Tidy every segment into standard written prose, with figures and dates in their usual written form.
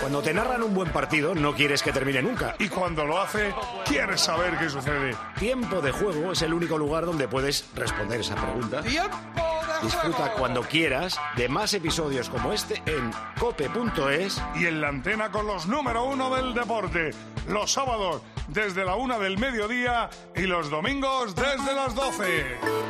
Cuando te narran un buen partido, no quieres que termine nunca. Y cuando lo hace, quieres saber qué sucede. Tiempo de Juego es el único lugar donde puedes responder esa pregunta. Disfruta cuando quieras de más episodios como este en cope.es y en la antena con los número 1 del deporte. Los sábados desde la 1 del mediodía y los domingos desde las 12.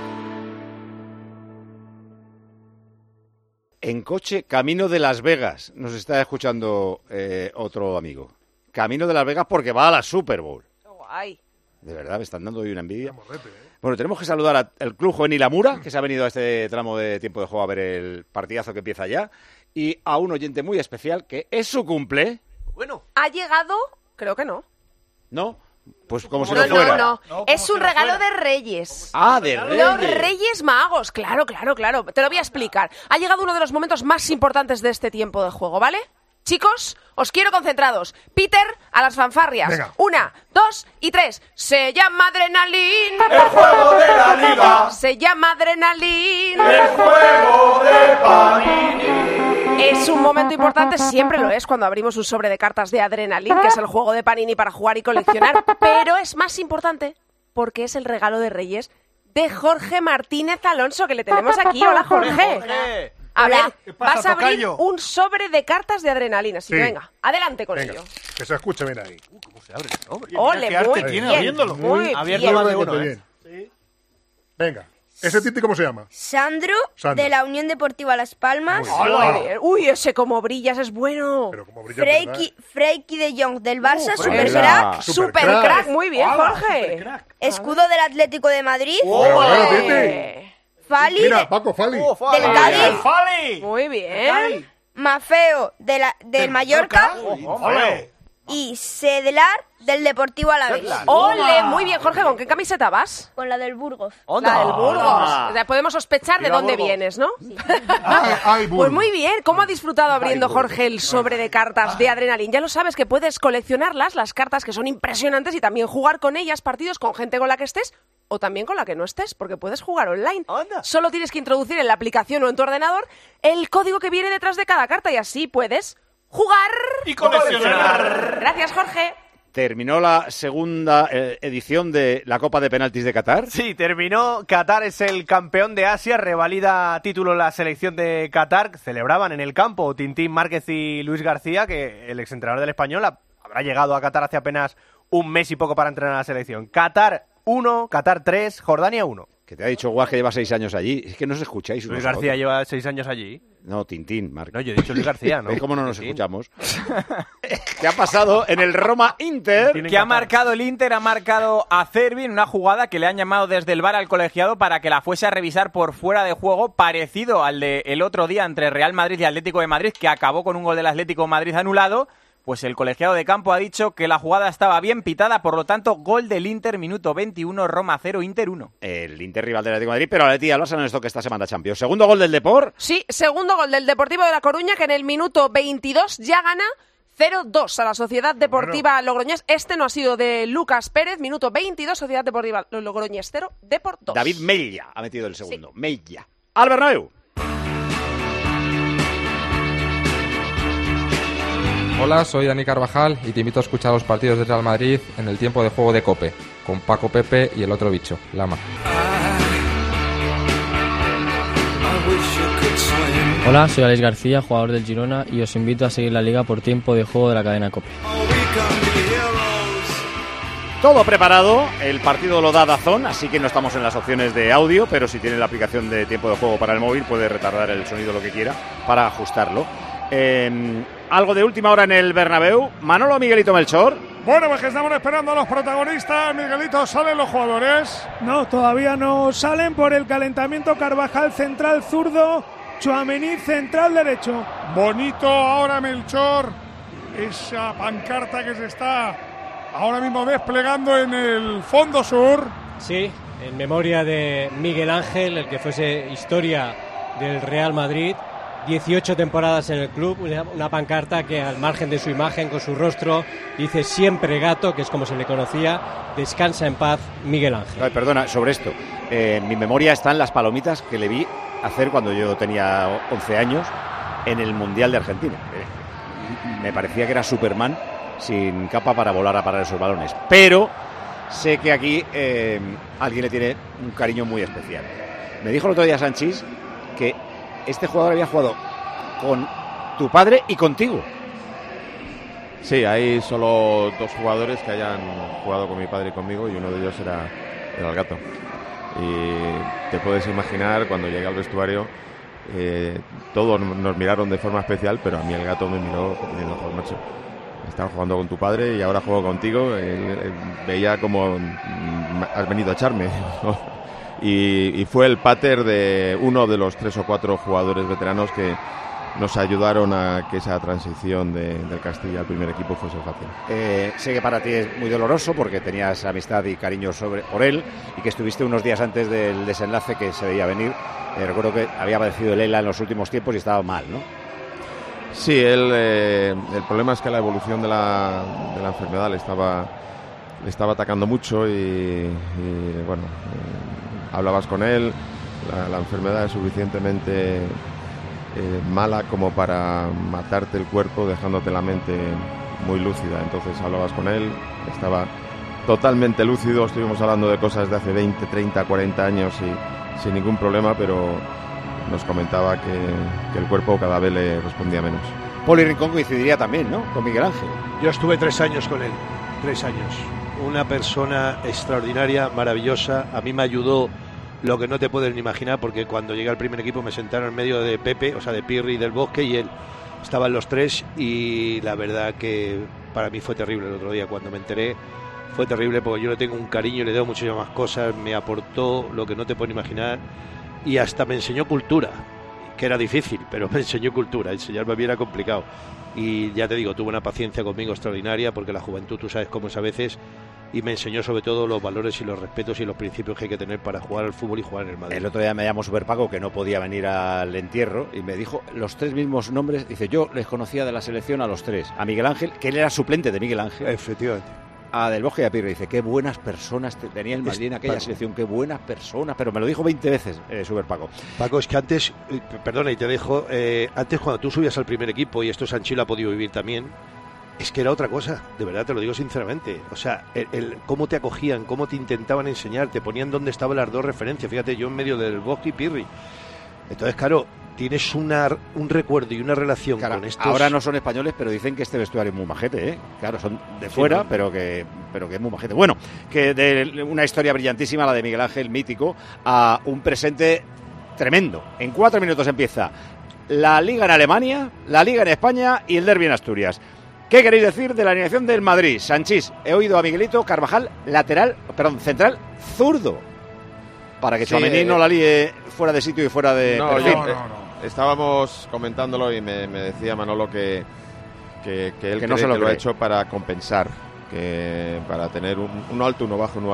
En coche, camino de Las Vegas. Nos está escuchando otro amigo. Camino de Las Vegas porque va a la Super Bowl. ¡Qué guay! De verdad, me están dando hoy una envidia. Bueno, tenemos que saludar al Club Juvenil Amura, que se ha venido a este tramo de tiempo de juego a ver el partidazo que empieza ya. Y a un oyente muy especial, que es su cumple. Bueno. ¿Ha llegado? Creo que no. ¿No? Pues como si no fuera. No. Es un regalo de Reyes. Ah, de Reyes. Los Reyes Magos, claro. Te lo voy a explicar. Ha llegado uno de los momentos más importantes de este tiempo de juego, ¿vale? Chicos, os quiero concentrados. Peter, a las fanfarrias. Venga. 1, 2 y 3. Se llama Adrenalin. El juego de la liga. Se llama Adrenalin. El juego de Panini. Es un momento importante, siempre lo es cuando abrimos un sobre de cartas de Adrenalin, que es el juego de Panini para jugar y coleccionar, pero es más importante porque es el regalo de Reyes de Jorge Martínez Alonso, que le tenemos aquí. Hola, Jorge. A ver, vas a abrir un sobre de cartas de Adrenalin, así que venga, adelante con ello. Que se escuche bien ahí. ¿Cómo se abre el sobre? Ole, ¿Qué arte muy tiene bien, abriéndolo? muy Abierto bien. más de uno, bien. Sí. Venga. ¿Ese Titi cómo se llama? Sandro, de la Unión Deportiva Las Palmas. Muy bien. Uy, ese como brillas es bueno. Pero como brilla, ¿verdad? Freiki de Jong del Barça, Super Supercrack. Supercrack, muy bien, Jorge. Escudo del Atlético de Madrid. Pero bueno, Titi. Fali Mira, Paco Fali. del Cádiz. ¡Fali! Muy bien. Mafeo del Mallorca. ¡Ole! Y Sedlar del Deportivo Alavés. Ole, muy bien, Jorge. ¿Con qué camiseta vas? Con la del Burgos. La del Burgos. O sea, podemos sospechar de dónde vienes, ¿no? Ay, Pues muy bien. ¿Cómo ha disfrutado abriendo Jorge el sobre de cartas de Adrenalin? Ya lo sabes que puedes coleccionarlas, las cartas que son impresionantes, y también jugar con ellas partidos con gente con la que estés o también con la que no estés, porque puedes jugar online. Solo tienes que introducir en la aplicación o en tu ordenador el código que viene detrás de cada carta y así puedes jugar y coleccionar. Gracias, Jorge. ¿Terminó la segunda edición de la Copa de Penaltis de Qatar? Sí, terminó. Qatar es el campeón de Asia, revalida título la selección de Qatar. Celebraban en el campo Tintín Márquez y Luis García, que el exentrenador del Español habrá llegado a Qatar hace apenas un mes y poco para entrenar a la selección. Qatar 1, Qatar 3, Jordania 1. Que te ha dicho Guas que lleva 6 años allí. Es que no os escucháis. Luis García lleva 6 años allí. No, Tintín, Marc. No, yo he dicho Luis García, ¿no? ¿Veis cómo no nos escuchamos? ¿Qué ha pasado en el Roma-Inter? Que ha marcado el Inter, ha marcado a Cervi en una jugada que le han llamado desde el VAR al colegiado para que la fuese a revisar por fuera de juego, parecido al del otro día entre Real Madrid y Atlético de Madrid, que acabó con un gol del Atlético de Madrid anulado. Pues el colegiado de campo ha dicho que la jugada estaba bien pitada, por lo tanto, gol del Inter, minuto 21, Roma 0, Inter 1. El Inter rival del Atlético de Madrid, pero Atleti y el Barça no les toca esta semana Champions. Segundo gol del Depor. Sí, segundo gol del Deportivo de La Coruña, que en el minuto 22 ya gana 0-2 a la Sociedad Deportiva Logroñés. Este no ha sido de Lucas Pérez, minuto 22, Sociedad Deportiva Logroñés 0, Depor 2. David Mella ha metido el segundo. Sí. Mella. Al Bernabéu. Hola, soy Dani Carvajal y te invito a escuchar los partidos de Real Madrid en el tiempo de juego de COPE, con Paco Pepe y el otro bicho, Lama. Hola, soy Alex García, jugador del Girona, y os invito a seguir la liga por tiempo de juego de la cadena COPE. Todo preparado, el partido lo da DAZN, así que no estamos en las opciones de audio, pero si tiene la aplicación de tiempo de juego para el móvil puede retardar el sonido lo que quiera para ajustarlo. Algo de última hora en el Bernabéu. Manolo, Miguelito, Melchor. Bueno, pues que estamos esperando a los protagonistas. Miguelito, ¿salen los jugadores? No, todavía no salen por el calentamiento. Carvajal central zurdo, Tchouaméni central derecho. Bonito ahora, Melchor, esa pancarta que se está ahora mismo desplegando en el fondo sur. Sí, en memoria de Miguel Ángel, el que fuese historia del Real Madrid. 18 temporadas en el club, una pancarta que al margen de su imagen, con su rostro, dice siempre gato, que es como se le conocía, descansa en paz Miguel Ángel. Ay, perdona, sobre esto, en mi memoria están las palomitas que le vi hacer cuando yo tenía 11 años en el Mundial de Argentina. me parecía que era Superman sin capa para volar a parar esos balones. Pero sé que aquí alguien le tiene un cariño muy especial. Me dijo el otro día Sanchís que este jugador había jugado con tu padre y contigo. Sí, hay solo 2 jugadores que hayan jugado con mi padre y conmigo, y uno de ellos era el Gato. Y te puedes imaginar, cuando llegué al vestuario, todos nos miraron de forma especial, pero a mí el Gato me miró diciendo: "Pues macho, estaba jugando con tu padre y ahora juego contigo". Él veía como has venido a echarme. Y fue el pater de uno de los 3 o 4 jugadores veteranos que nos ayudaron a que esa transición del Castilla al primer equipo fuese fácil. Sé que para ti es muy doloroso porque tenías amistad y cariño por él, y que estuviste unos días antes del desenlace que se veía venir. Recuerdo que había padecido el ELA en los últimos tiempos y estaba mal, ¿no? Sí, el problema es que la evolución de la enfermedad le estaba atacando mucho y bueno, hablabas con él, la enfermedad es suficientemente mala como para matarte el cuerpo dejándote la mente muy lúcida. Entonces hablabas con él, estaba totalmente lúcido, estuvimos hablando de cosas de hace 20, 30, 40 años y sin ningún problema, pero nos comentaba que el cuerpo cada vez le respondía menos. Poli Rincón coincidiría también, ¿no?, con Miguel Ángel. Yo estuve 3 años con él, 3 años. Una persona extraordinaria, maravillosa. A mí me ayudó lo que no te puedes ni imaginar, porque cuando llegué al primer equipo me sentaron en medio de Pepe, o sea, de Pirri y del Bosque, y él. Estaban los 3 y la verdad que para mí fue terrible el otro día. Cuando me enteré fue terrible, porque yo le tengo un cariño y le debo muchísimas más cosas. Me aportó lo que no te puedes imaginar y hasta me enseñó cultura, que era difícil, pero me enseñó cultura. Enseñarme a mí era complicado. Y ya te digo, tuvo una paciencia conmigo extraordinaria, porque la juventud tú sabes cómo es a veces, y me enseñó sobre todo los valores y los respetos y los principios que hay que tener para jugar al fútbol y jugar en el Madrid. El otro día me llamó Super Paco, que no podía venir al entierro, y me dijo los 3 mismos nombres. Dice: yo les conocía de la selección a los 3. A Miguel Ángel, que él era suplente de Miguel Ángel. Efectivamente. A Del Bosque y a Pirri. Dice: qué buenas personas tenía el Madrid en aquella selección, qué buenas personas. Pero me lo dijo 20 veces Super Paco. Paco, es que antes, perdona y te dejo, antes cuando tú subías al primer equipo, y esto Sanchi lo ha podido vivir también, es que era otra cosa, de verdad te lo digo sinceramente. O sea, cómo te acogían, cómo te intentaban enseñar, te ponían dónde estaban las 2 referencias. Fíjate, yo en medio del Bosque y Pirri. Entonces, claro, tienes un recuerdo y una relación con estos. Ahora no son españoles, pero dicen que este vestuario es muy majete, ¿eh? Claro, son de fuera, sí, pero que es muy majete. Bueno, que de una historia brillantísima, la de Miguel Ángel, mítico, a un presente tremendo. En 4 minutos empieza la Liga en Alemania, la Liga en España y el derbi en Asturias. ¿Qué queréis decir de la alineación del Madrid? Sanchís, he oído a Miguelito Carvajal, central zurdo, para que Tchouaméni no la líe fuera de sitio y fuera de perfil. No. Estábamos comentándolo y me decía Manolo que él cree no se lo ha hecho para compensar, que para tener un alto, uno bajo,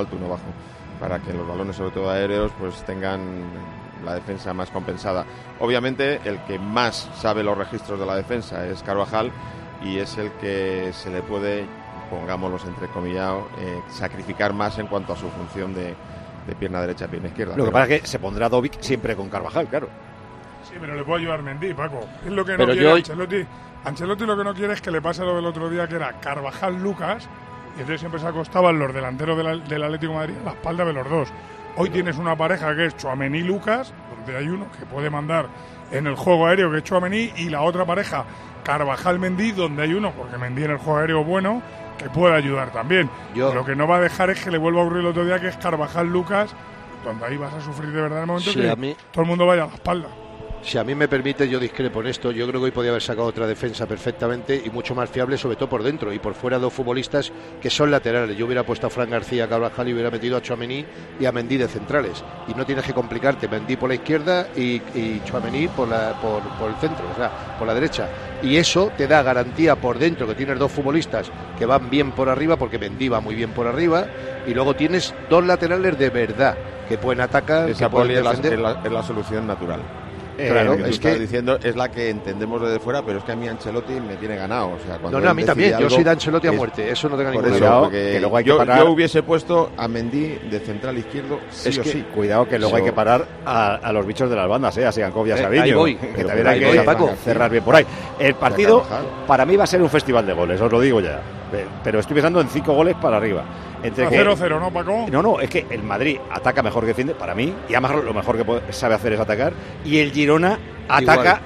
para que los balones, sobre todo aéreos, pues tengan la defensa más compensada. Obviamente el que más sabe los registros de la defensa es Carvajal, y es el que se le puede, pongámoslos entrecomillado, sacrificar más en cuanto a su función de pierna derecha, pierna izquierda. Lo que pasa es que se pondrá Dovic siempre con Carvajal, claro. Sí, pero le puede ayudar Mendy, Paco. Es lo que no quiere Ancelotti. Ancelotti lo que no quiere es que le pase lo del otro día, que era Carvajal-Lucas, y entonces siempre se acostaban los delanteros del Atlético de Madrid a la espalda de los 2. Hoy tienes una pareja que es Tchouaméni-Lucas, donde hay uno que puede mandar en el juego aéreo, que es Tchouaméni, y la otra pareja Carvajal-Mendy, donde hay uno, porque Mendy en el juego aéreo bueno, que puede ayudar también. Lo que no va a dejar es que le vuelva a ocurrir el otro día, que es Carvajal-Lucas, donde ahí vas a sufrir de verdad en el momento que todo el mundo vaya a la espalda. Si a mí me permite, yo discrepo en esto. Yo creo que hoy podía haber sacado otra defensa perfectamente y mucho más fiable, sobre todo por dentro, y por fuera 2 futbolistas que son laterales. Yo hubiera puesto a Fran García, a Carvajal, y hubiera metido a Tchouaméni y a Mendy de centrales. Y no tienes que complicarte, Mendy por la izquierda y Tchouaméni por el centro, o sea, por la derecha. Y eso te da garantía por dentro, que tienes 2 futbolistas que van bien por arriba, porque Mendy va muy bien por arriba, y luego tienes 2 laterales de verdad que pueden atacar, esa que pueden defender. Es la solución natural. Claro, es que diciendo es la que entendemos desde fuera, pero es que a mí Ancelotti me tiene ganado. O sea, cuando a mí también. Yo soy de Ancelotti a muerte. Eso no tenga ninguna duda. Yo hubiese puesto a Mendy de central izquierdo sí o sí. Cuidado que luego hay que parar a los bichos de las bandas, a Sigankov y a Savinho. Que también hay que cerrar bien por ahí. El partido para mí va a ser un festival de goles, os lo digo ya. Pero estoy pensando en 5 goles para arriba. 0-0, ¿no, Paco? No, es que el Madrid ataca mejor que defiende, para mí, y además lo mejor que sabe hacer es atacar, y el Girona ataca,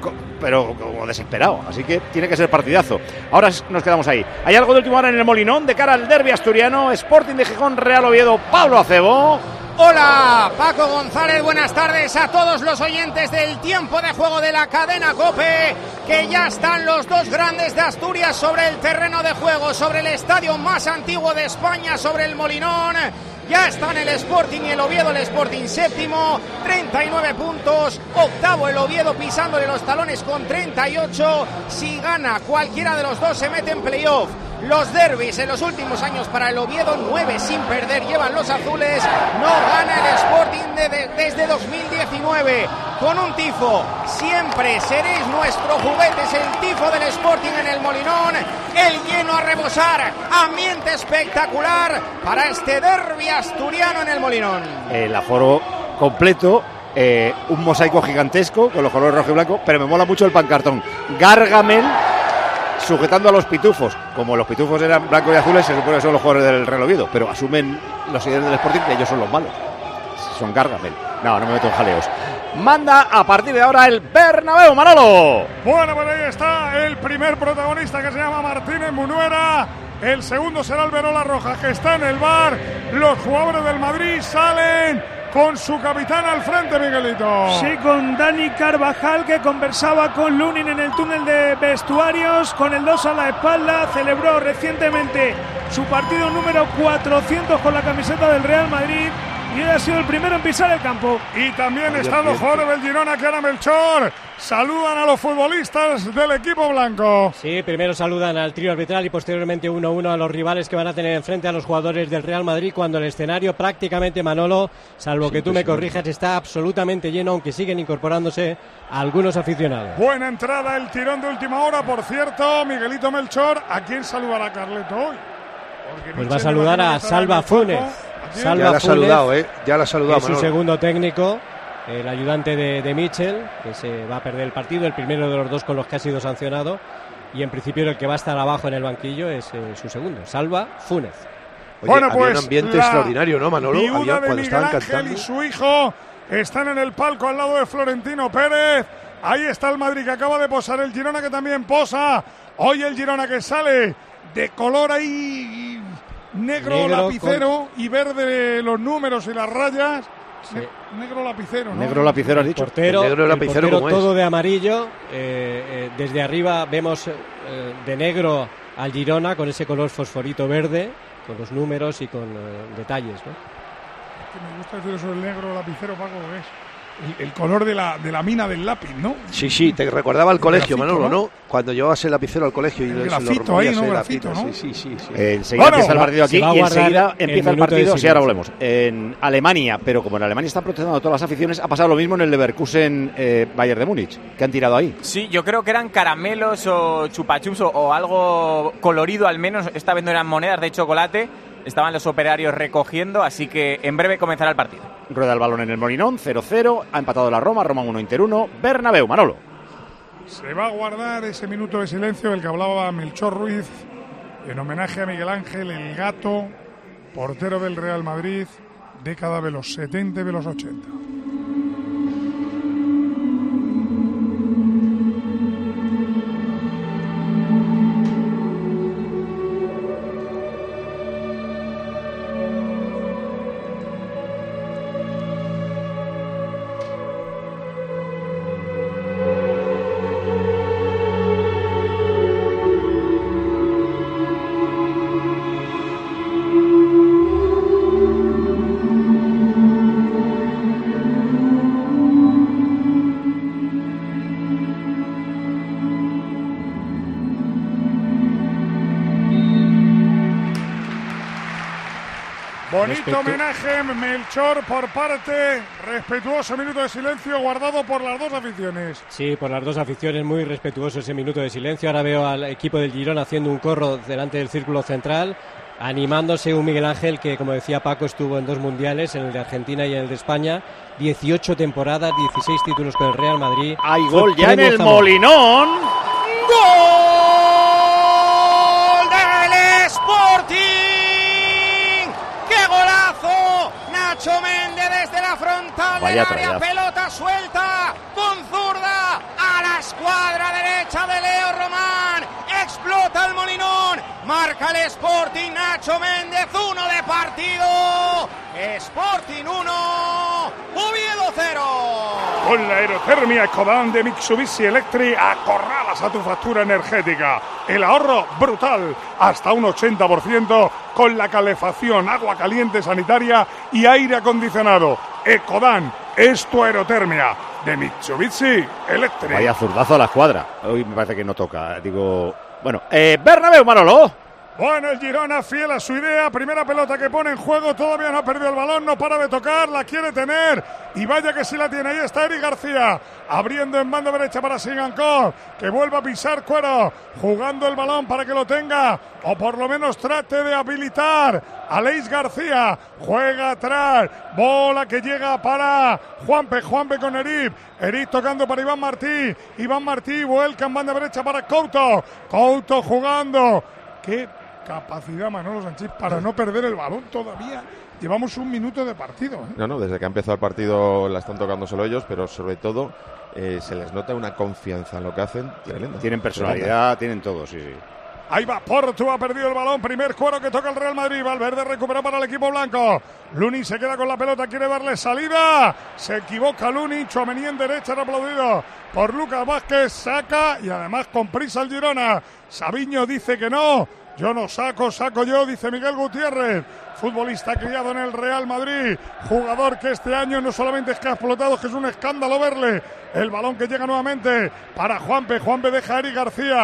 pero como desesperado, así que tiene que ser partidazo. Ahora nos quedamos ahí. ¿Hay algo de última hora en el Molinón de cara al derbi asturiano? Sporting de Gijón, Real Oviedo, Pablo Acebo. Hola, Paco González, buenas tardes a todos los oyentes del tiempo de juego de la cadena COPE, que ya están los dos grandes de Asturias sobre el terreno de juego, sobre el estadio más antiguo de España, sobre el Molinón. Ya están el Sporting y el Oviedo, el Sporting séptimo, 39 puntos, octavo el Oviedo pisándole los talones con 38, si gana cualquiera de los dos se mete en playoff. Los derbis en los últimos años para el Oviedo, 9 sin perder llevan los azules, no gana el Sporting desde 2019, con un tifo, siempre seréis nuestro juguete, es el tifo del Sporting en el Molinón, el lleno a rebosar, ambiente espectacular para este derbi asturiano en el Molinón. El aforo completo, un mosaico gigantesco con los colores rojo y blanco, pero me mola mucho el pancartón, Gargamel sujetando a los pitufos. Como los pitufos eran blancos y azules, se supone que son los jugadores del Real Oviedo, pero asumen los seguidores del Sporting que ellos son los malos. Son Gargamel. No me meto en jaleos. Manda a partir de ahora el Bernabéu, Manolo. Bueno, pues ahí está el primer protagonista, que se llama Martínez Munuera. El segundo será Alberola Rojas, que está en el bar. Los jugadores del Madrid salen con su capitán al frente, Miguelito. Sí, con Dani Carvajal, que conversaba con Lunin en el túnel de vestuarios, con el 2 a la espalda. Celebró recientemente su partido número 400 con la camiseta del Real Madrid y él ha sido el primero en pisar el campo. Y también están los jugadores del Girona, que ahora Melchor saludan a los futbolistas del equipo blanco. Sí, primero saludan al trío arbitral y posteriormente 1-1 a los rivales que van a tener enfrente a los jugadores del Real Madrid, cuando el escenario prácticamente, Manolo, salvo que tú me corrijas, está absolutamente lleno, aunque siguen incorporándose algunos aficionados. Buena entrada, el tirón de última hora, por cierto, Miguelito Melchor. ¿A quién saludará Carleto hoy? Pues va a saludar a Salva Funes. Ya la ha saludado, ya la ha saludado. Es su segundo técnico, el ayudante de Mitchell, que se va a perder el partido, el primero de los dos con los que ha sido sancionado, y en principio el que va a estar abajo en el banquillo es su segundo, Salva Funes. Oye, bueno, pues había un ambiente extraordinario, ¿no, Manolo? Viuda de Miguel Ángel y su hijo están en el palco al lado de Florentino Pérez. Ahí está el Madrid, que acaba de posar, el Girona, que también posa. Hoy el Girona, que sale de color ahí negro lapicero y verde los números y las rayas. Sí. Negro lapicero, ¿no? Negro lapicero, has dicho. Negro lapicero, ¿cómo es? Todo de amarillo. Desde arriba vemos de negro al Girona con ese color fosforito verde, con los números y con detalles, ¿no? Que me gusta decir eso del negro lapicero, Paco, ¿ves? El color de la mina del lápiz, ¿no? Sí, te recordaba al colegio, grafito, Manolo, ¿no? Cuando llevabas el lapicero al colegio y el grafito ahí, ¿no? Grafito, ¿no? Sí. Enseguida empieza el partido aquí y enseguida empieza el partido, sí, ahora volvemos, en Alemania, pero como en Alemania están protestando todas las aficiones, ha pasado lo mismo en el Leverkusen Bayern de Múnich, que han tirado ahí. Sí, yo creo que eran caramelos o chupachups o algo colorido al menos, esta vez no eran monedas de chocolate. Estaban los operarios recogiendo, así que en breve comenzará el partido. Rueda el balón en el Molinón, 0-0. Ha empatado la Roma 1, Inter 1. Bernabéu, Manolo. Se va a guardar ese minuto de silencio del que hablaba Melchor Ruiz, en homenaje a Miguel Ángel, el Gato, portero del Real Madrid, década de los 70 y de los 80. Bonito homenaje, Melchor, por parte, respetuoso minuto de silencio guardado por las dos aficiones. Sí, por las dos aficiones, muy respetuoso ese minuto de silencio. Ahora veo al equipo del Girona haciendo un corro delante del círculo central, animándose un Miguel Ángel que, como decía Paco, estuvo en 2 mundiales, en el de Argentina y en el de España, 18 temporadas, 16 títulos con el Real Madrid. Hay gol ya en el Molinón. ¡Gol del Sporting! ¡Qué golazo! Nacho Méndez desde la frontal del área, pelota suelta con zurda a la escuadra derecha de Leo Román. Explota el Molinón, marca el Sporting, Nacho Méndez, 1 de partido. Sporting 1, Oviedo 0. Con la aerotermia Ecodan de Mitsubishi Electric acorralas a tu factura energética. El ahorro brutal, hasta un 80% con la calefacción, agua caliente sanitaria y aire acondicionado. Ecodan es tu aerotermia de Mitsubishi Electric. Vaya zurdazo a la escuadra. Hoy me parece que no toca. Bernabéu, Manolo. Bueno, el Girona fiel a su idea, primera pelota que pone en juego, todavía no ha perdido el balón, no para de tocar, la quiere tener y vaya que sí la tiene, ahí está Eric García, abriendo en banda derecha para Sigankov, que vuelva a pisar cuero, jugando el balón para que lo tenga, o por lo menos trate de habilitar a Leis García, juega atrás, bola que llega para Juanpe con Eric tocando para Iván Martí vuelca en banda derecha para Couto jugando, qué capacidad Manolo Sanchís para no perder el balón todavía. Llevamos 1 minuto de partido. No, desde que ha empezado el partido la están tocándoselo ellos, pero sobre todo se les nota una confianza en lo que hacen. Tremenda. Tienen personalidad, tienen todo, sí. Ahí va Portu, ha perdido el balón, primer cuero que toca el Real Madrid, Valverde recupera para el equipo blanco, Lunin se queda con la pelota, quiere darle salida, se equivoca Lunin, Tchouaméni en derecha, era aplaudido por Lucas Vázquez, saca y además con prisa el Girona, Sabiño dice que no, yo no saco yo, dice Miguel Gutiérrez, futbolista criado en el Real Madrid, jugador que este año no solamente es que ha explotado, es que es un escándalo verle. El balón que llega nuevamente para Juanpe deja a Eric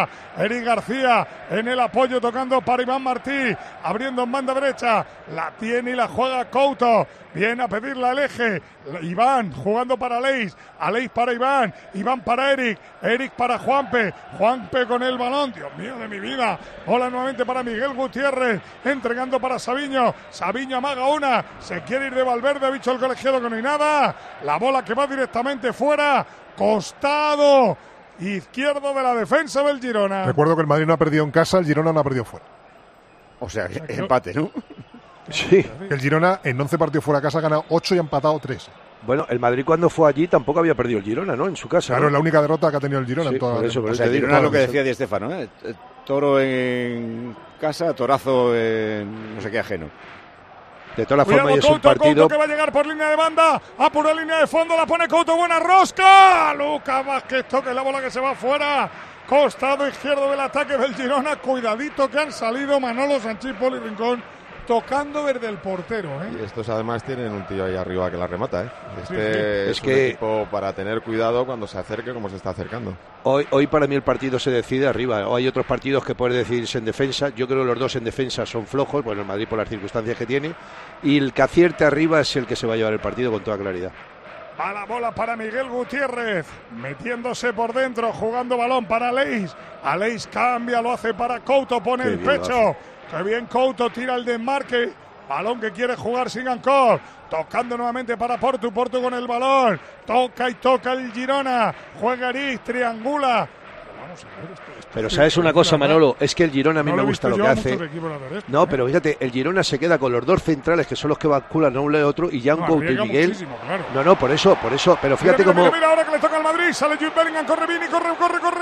García en el apoyo tocando para Iván Martí, abriendo en banda derecha, la tiene y la juega Couto, viene a pedirle al eje, Iván jugando para Aleix para Iván para Eric para Juanpe con el balón, Dios mío de mi vida, bola nuevamente para Miguel Gutiérrez, entregando para Sabiño amaga una, se quiere ir de Valverde, ha dicho el colegiado que no hay nada, la bola que va directamente fuera, costado izquierdo de la defensa del Girona. Recuerdo que el Madrid no ha perdido en casa, el Girona no ha perdido fuera. O sea, empate, ¿no? Sí. El Girona en 11 partidos fuera de casa ha ganado 8 y ha empatado 3. Bueno, el Madrid cuando fue allí tampoco había perdido el Girona, ¿no? En su casa. Claro, ¿no? Es la única derrota que ha tenido el Girona en toda por eso, o sea, el Girona es lo que decía Di Stéfano, ¿eh? Toro en casa, torazo en no sé qué ajeno. De todas formas, es un partido. Couto que va a llegar por línea de banda, a pura línea de fondo, la pone Couto, buena rosca. Lucas Vázquez toca la bola que se va fuera. Costado izquierdo del ataque del Girona. Cuidadito que han salido Manolo Sanchís, Poli Rincón, tocando desde el portero. Y estos además tienen un tío ahí arriba que la remata. Sí. Es un equipo para tener cuidado cuando se acerque como se está acercando. Hoy para mí el partido se decide arriba. O hay otros partidos que pueden decidirse en defensa. Yo creo que los dos en defensa son flojos. Bueno, el Madrid por las circunstancias que tiene. Y el que acierte arriba es el que se va a llevar el partido con toda claridad. Va la bola para Miguel Gutiérrez, metiéndose por dentro, jugando balón para Aleix. Aleix cambia, lo hace para Couto, pone el pecho. Qué bien Couto, tira el desmarque. Balón que quiere jugar Sigankov. Tocando nuevamente para Portu con el balón. Toca el Girona. Juega Eric, triangula. Vamos a ver esto. Pero sabes una cosa, Manolo, es que el Girona a mí me gusta lo que hace. No, pero fíjate, el Girona se queda con los dos centrales que son los que basculan a un lado y otro, y Jan Couto y Miguel. Claro. No, por eso, pero fíjate cómo. Mira, ahora que le toca al Madrid, sale Jude Bellingham, corre bien y corre.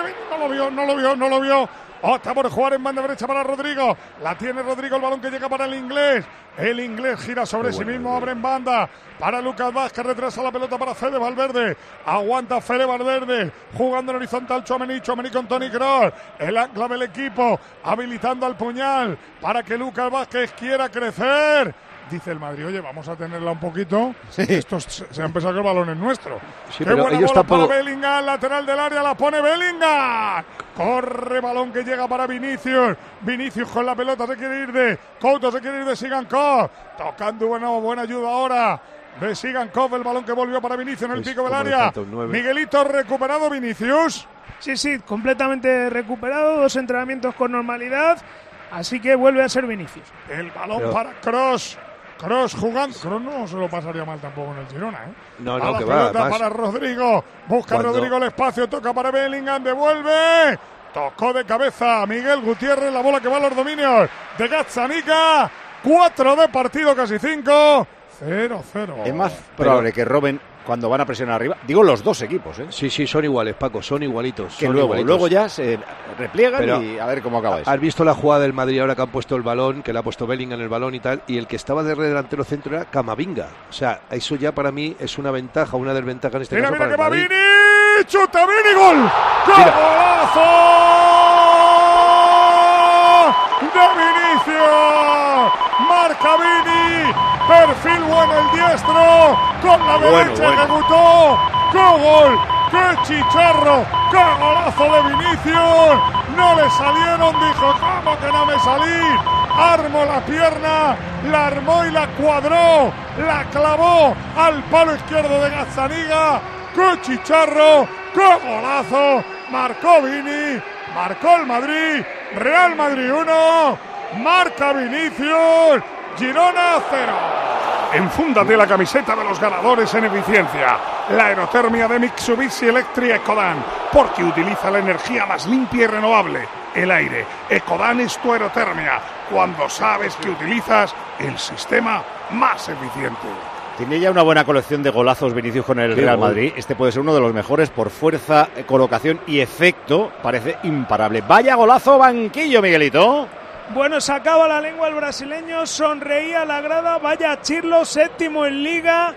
No lo vio. Está por jugar en banda derecha para Rodrigo. La tiene Rodrigo, el balón que llega para el inglés. El inglés gira sobre sí mismo, abre en banda para Lucas Vázquez, retrasa la pelota para Fede Valverde. Aguanta Fede Valverde, jugando en horizontal Tchouaméni con Toni Kroos. El ancla del equipo, habilitando al puñal para que Lucas Vázquez quiera crecer. Dice el Madrid, oye, vamos a tenerla un poquito. Sí. Estos se han pensado que el balón es nuestro. Sí, qué buena bola para Bellingham, lateral del área, la pone Bellingham. Corre, balón que llega para Vinicius. Vinicius con la pelota, se quiere ir de Couto, se quiere ir de Sigankov. Tocando buena ayuda ahora de Sigankov, el balón que volvió para Vinicius en el pico del área. Miguelito, recuperado Vinicius. Sí, completamente recuperado, 2 entrenamientos con normalidad, así que vuelve a ser Vinicius. El balón para Kroos. Kroos jugando. Kroos no se lo pasaría mal tampoco en el Girona, ¿eh? No, la que pelota va. Para Rodrigo. Busca Rodrigo el espacio. Toca para Bellingham. Devuelve. Tocó de cabeza Miguel Gutiérrez. La bola que va a los dominios de Gazzaniga. 4 de partido, casi 5. 0-0. Es más probable que roben cuando van a presionar arriba. Digo los dos equipos, ¿eh? Sí, son iguales, Paco, son igualitos. Que son luego, igualitos. luego ya se repliegan. Pero y a ver cómo acaba eso. ¿Has visto la jugada del Madrid ahora que han puesto el balón, que le ha puesto Bellingham el balón y tal? Y el que estaba de delantero centro era Camavinga. O sea, eso ya para mí es una ventaja, una desventaja en este caso Mira para que va el Madrid. Vini. Chuta Vini, gol. ¡Golazo de Vinicius! Marca Vini. Perfil bueno el diestro. Con la derecha ejecutó. ¡Qué gol! ¡Qué chicharro! ¡Qué golazo de Vinicius! No le salieron, dijo, ¿cómo que no me salí? Armó la pierna, la armó y la cuadró, la clavó al palo izquierdo de Gazzaniga. ¡Qué chicharro! ¡Qué golazo! Marcó Vini, marcó el Madrid, Real Madrid 1, marca Vinicius, Girona 0. Enfúndate la camiseta de los ganadores en eficiencia. La aerotermia de Mitsubishi Electric Ecodan, porque utiliza la energía más limpia y renovable, el aire. Ecodan es tu aerotermia, cuando sabes que utilizas el sistema más eficiente. Tiene ya una buena colección de golazos Vinicius con el Real Madrid. Este puede ser uno de los mejores por fuerza, colocación y efecto. Parece imparable. Vaya golazo, banquillo, Miguelito. Bueno, sacaba la lengua el brasileño, sonreía la grada, vaya Chirlo, 7º en Liga,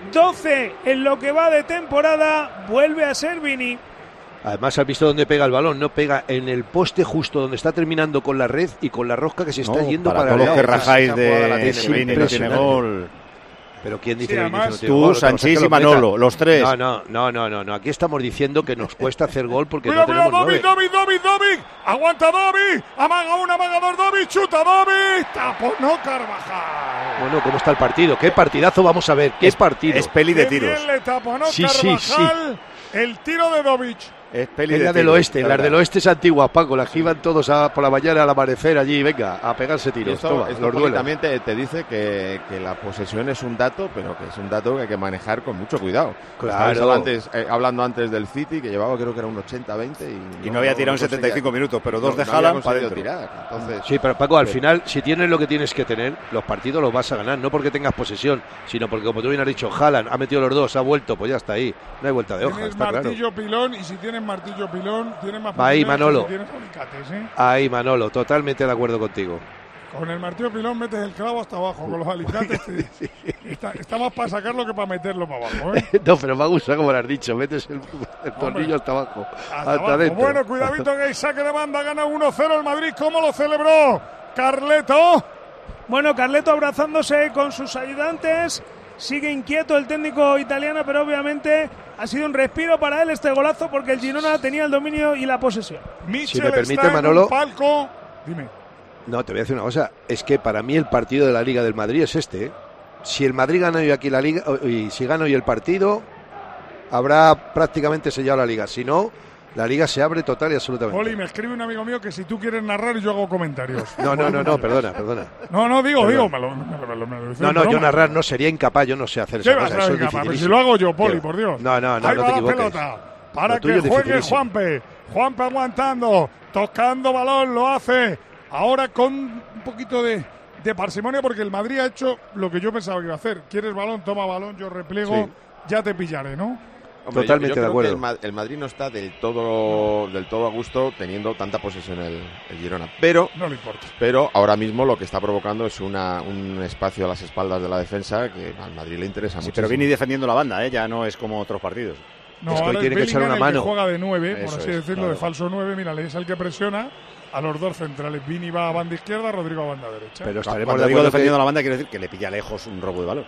12 en lo que va de temporada, vuelve a ser Vini. Además, has visto dónde pega el balón, no pega en el poste justo donde está terminando con la red y con la rosca que se está yendo para todos los el que rajáis de Vini no tiene gol. Pero ¿quién dice Sí, que además, no tiene tú, gol? Sanchís y Manolo, los tres. No. Aquí estamos diciendo que nos cuesta hacer gol porque Cuidado, no tenemos Dovic. Aguanta Dovic. Amaga un amagador Dovic. Chuta Dovic. Taponó Carvajal. Bueno, ¿cómo está el partido? ¿Qué partidazo vamos a ver? ¿Qué partido? Es peli de Qué tiros. bien le taponó Sí. Carvajal. El tiro de Dovic. Es peli Venga de del tiros, oeste, la las verdad. del oeste es antiguas, Paco, las que iban todos por la mañana al amanecer allí, venga, a pegarse tiros. Toma, Esto los duelos. también te dice que la posesión es un dato, pero que es un dato que hay que manejar con mucho cuidado. Claro. Estabais hablando antes del City, que llevaba creo que era un 80-20 Y no había tirado en 75 minutos, pero dos de Haaland para dentro. tirar. Entonces, Sí, pero Paco, al final, si tienes lo que tienes que tener, los partidos los vas a ganar, no porque tengas posesión, sino porque, como tú bien has dicho, Haaland ha metido los dos, ha vuelto, pues ya está ahí. No hay vuelta de hoja, Tienes está claro. martillo pilón, y si tienes martillo pilón, tienes más Ahí, posibilidades Manolo. que si tienes alicates, ¿eh? Ahí, Manolo, totalmente de acuerdo contigo. Con el martillo pilón metes el clavo hasta abajo, con los alicates está más para sacarlo que para meterlo para abajo, ¿eh? No, pero me gusta como lo has dicho, metes el tornillo hasta abajo, hasta abajo. adentro. Bueno, cuidadito que hay saque de banda, gana 1-0 el Madrid. ¿Cómo lo celebró Carleto? Bueno, Carleto abrazándose con sus ayudantes, sigue inquieto el técnico italiano, pero obviamente ha sido un respiro para él este golazo porque el Girona tenía el dominio y la posesión. Mitchell me permite, está en Manolo. un palco. Dime. No, te voy a decir una cosa, es que para mí el partido de la Liga del Madrid es este, ¿eh? Si el Madrid gana hoy aquí la Liga, y si gana hoy el partido, habrá prácticamente sellado la Liga. Si no, la Liga se abre total y absolutamente. Poli, me escribe un amigo mío que si tú quieres narrar yo hago comentarios. No, perdona. No, digo, me lo dice en No, yo broma. narrar no sería incapaz, yo no sé hacer ¿Qué esa vas cosa, a eso ser es capaz? Pero si dificilísimo. lo hago yo, Poli, por Dios. No, Ahí te va la equivoques. pelota para Lo tuyo que es juegue dificilísimo. Juanpe aguantando, tocando balón, lo hace ahora con un poquito de parsimonia porque el Madrid ha hecho lo que yo pensaba que iba a hacer. ¿Quieres balón? Toma balón, yo repliego, Sí. ya te pillaré, ¿no? hombre, Totalmente yo creo de acuerdo. que el Madrid no está del todo a gusto teniendo tanta posesión el Girona. Pero No le importa. Pero ahora mismo lo que está provocando es un espacio a las espaldas de la defensa que al Madrid le interesa Sí, mucho. pero Vini defendiendo la banda, ya no es como otros partidos. No, Es que hoy ahora tiene que es echar Bellingham una el que mano. juega de 9, por Eso así es, decirlo, claro. de falso 9. Mira, es el que presiona a los dos centrales. Vini va a banda izquierda, Rodrigo a banda derecha. Pero estaremos Cuando de digo acuerdo defendiendo que- la banda, quiero decir que le pilla lejos un robo de balón.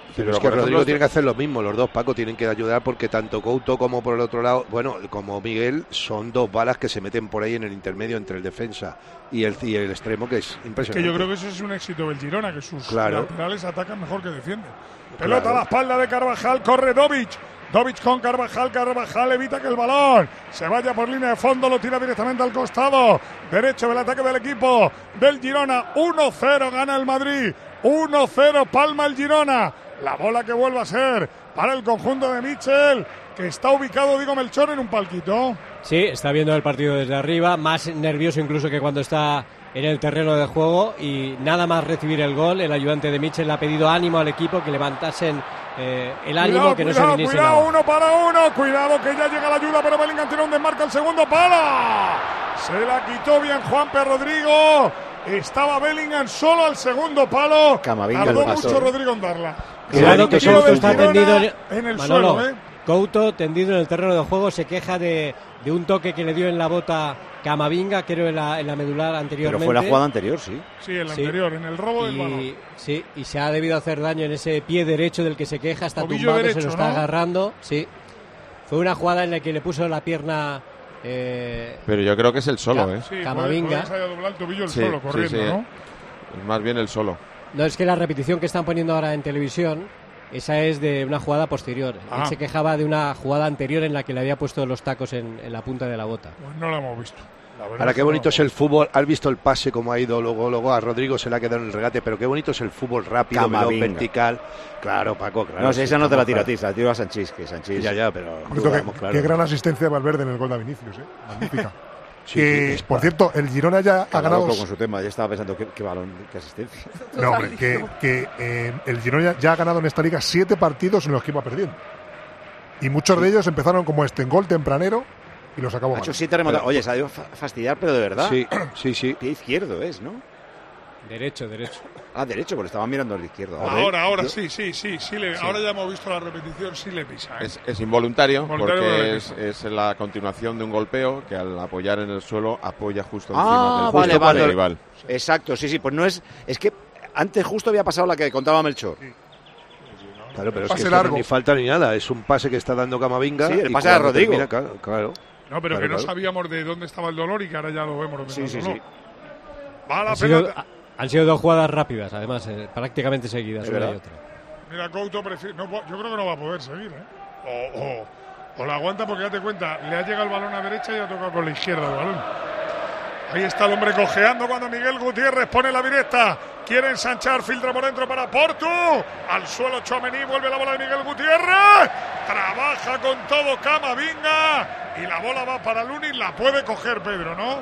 Pero es que Rodrigo tiene que hacer lo mismo, los dos, Paco, tienen que ayudar porque tanto Couto como por el otro lado, bueno, como Miguel, son dos balas que se meten por ahí en el intermedio entre el defensa y el extremo, que es impresionante. Que yo creo que eso es un éxito del Girona, que sus Claro. laterales atacan mejor que defienden. Pelota a la espalda de Carvajal, corre Dovic con Carvajal evita que el balón se vaya por línea de fondo, lo tira directamente al costado derecho del ataque del equipo del Girona. 1-0 gana el Madrid, 1-0 palma el Girona. La bola que vuelve a ser para el conjunto de Michel, que está ubicado, digo Melchor, en un palquito. Sí, está viendo el partido desde arriba, más nervioso incluso que cuando está en el terreno de juego, y nada más recibir el gol, el ayudante de Michel le ha pedido ánimo al equipo, que levantasen el ánimo, que no se viniese nada. Cuidado, 1-1, cuidado que ya llega la ayuda, pero Bellingham tiene un desmarque al segundo palo. Se la quitó bien Juanpe Rodrigo. Estaba Bellingham solo al segundo palo. Camavinga tardó el paso. mucho Rodrigo en darla. Cuidado que Couto está tendido en el Manolo, suelo, Couto tendido en el terreno de juego, se queja de un toque que le dio en la bota Camavinga, creo en la medular anteriormente. Pero fue la jugada anterior, sí. Sí, en la anterior, en el robo del balón. Sí, y se ha debido hacer daño en ese pie derecho del que se queja, está Tobillo tumbado, derecho, se lo está ¿no? agarrando. Sí, fue una jugada en la que le puso la pierna. Pero yo creo que es el solo, Sí, Camavinga. puede que se haya doblado el tobillo el Sí, solo corriendo, sí. ¿no? Más bien el solo. No, es que la repetición que están poniendo ahora en televisión, esa es de una jugada posterior. Él se quejaba de una jugada anterior en la que le había puesto los tacos en la punta de la bota. Pues no lo hemos visto. Ahora, qué bonito es el fútbol. Has visto el pase como ha ido, luego a Rodrigo se le ha quedado en el regate, pero qué bonito es el fútbol rápido, Camavinga. vertical. Claro, Paco, claro. No, si esa no te la tiro a ti, ti, se la tiro a Sanchís, que Sanchís... Ya, pero... Qué gran asistencia de Valverde en el gol de Vinicius, magnífica. Sí, por cierto, el Girona ya ha Cada ganado... loco con su tema, ya estaba pensando qué balón, qué asistencia. No, hombre, el Girona ya ha ganado en esta liga 7 partidos en los que iba perdiendo. Y muchos de ellos empezaron como en gol tempranero y los acabó Ha hecho ganando. 7 remontadas. Oye, se ha ido fastidiar, pero de verdad. Sí. Pie izquierdo es, ¿no? Derecho. Ah, derecho, porque estaba mirando el izquierdo. Ahora sí. Ahora ya hemos visto la repetición, sí le pisa. Es involuntario, Involuntario, porque pero le es la continuación de un golpeo que al apoyar en el suelo apoya justo Ah, encima vale. del rival. Exacto, sí, pues no es... Es que antes justo había pasado la que contaba Melchor. Claro, pero es Pase que esto no largo. ni falta ni nada. Es un pase que está dando Camavinga. Sí, el y pase a cuando Rodrigo. termina, claro. No, pero que no claro. sabíamos de dónde estaba el dolor y que ahora ya lo vemos. Sí. Va la Han sido, pelota. han sido 2 jugadas rápidas, además, prácticamente seguidas, Es una y verdad. otra. Mira, Couto yo creo que no va a poder seguir, O la aguanta porque date cuenta, le ha llegado el balón a derecha y ha tocado con la izquierda el balón. Ahí está el hombre cojeando cuando Miguel Gutiérrez pone la directa. Quiere ensanchar, filtra por dentro para Portu. Al suelo Tchouaméni, vuelve la bola de Miguel Gutiérrez. Trabaja con todo Camavinga. Y la bola va para Lunin, la puede coger Pedro, ¿no?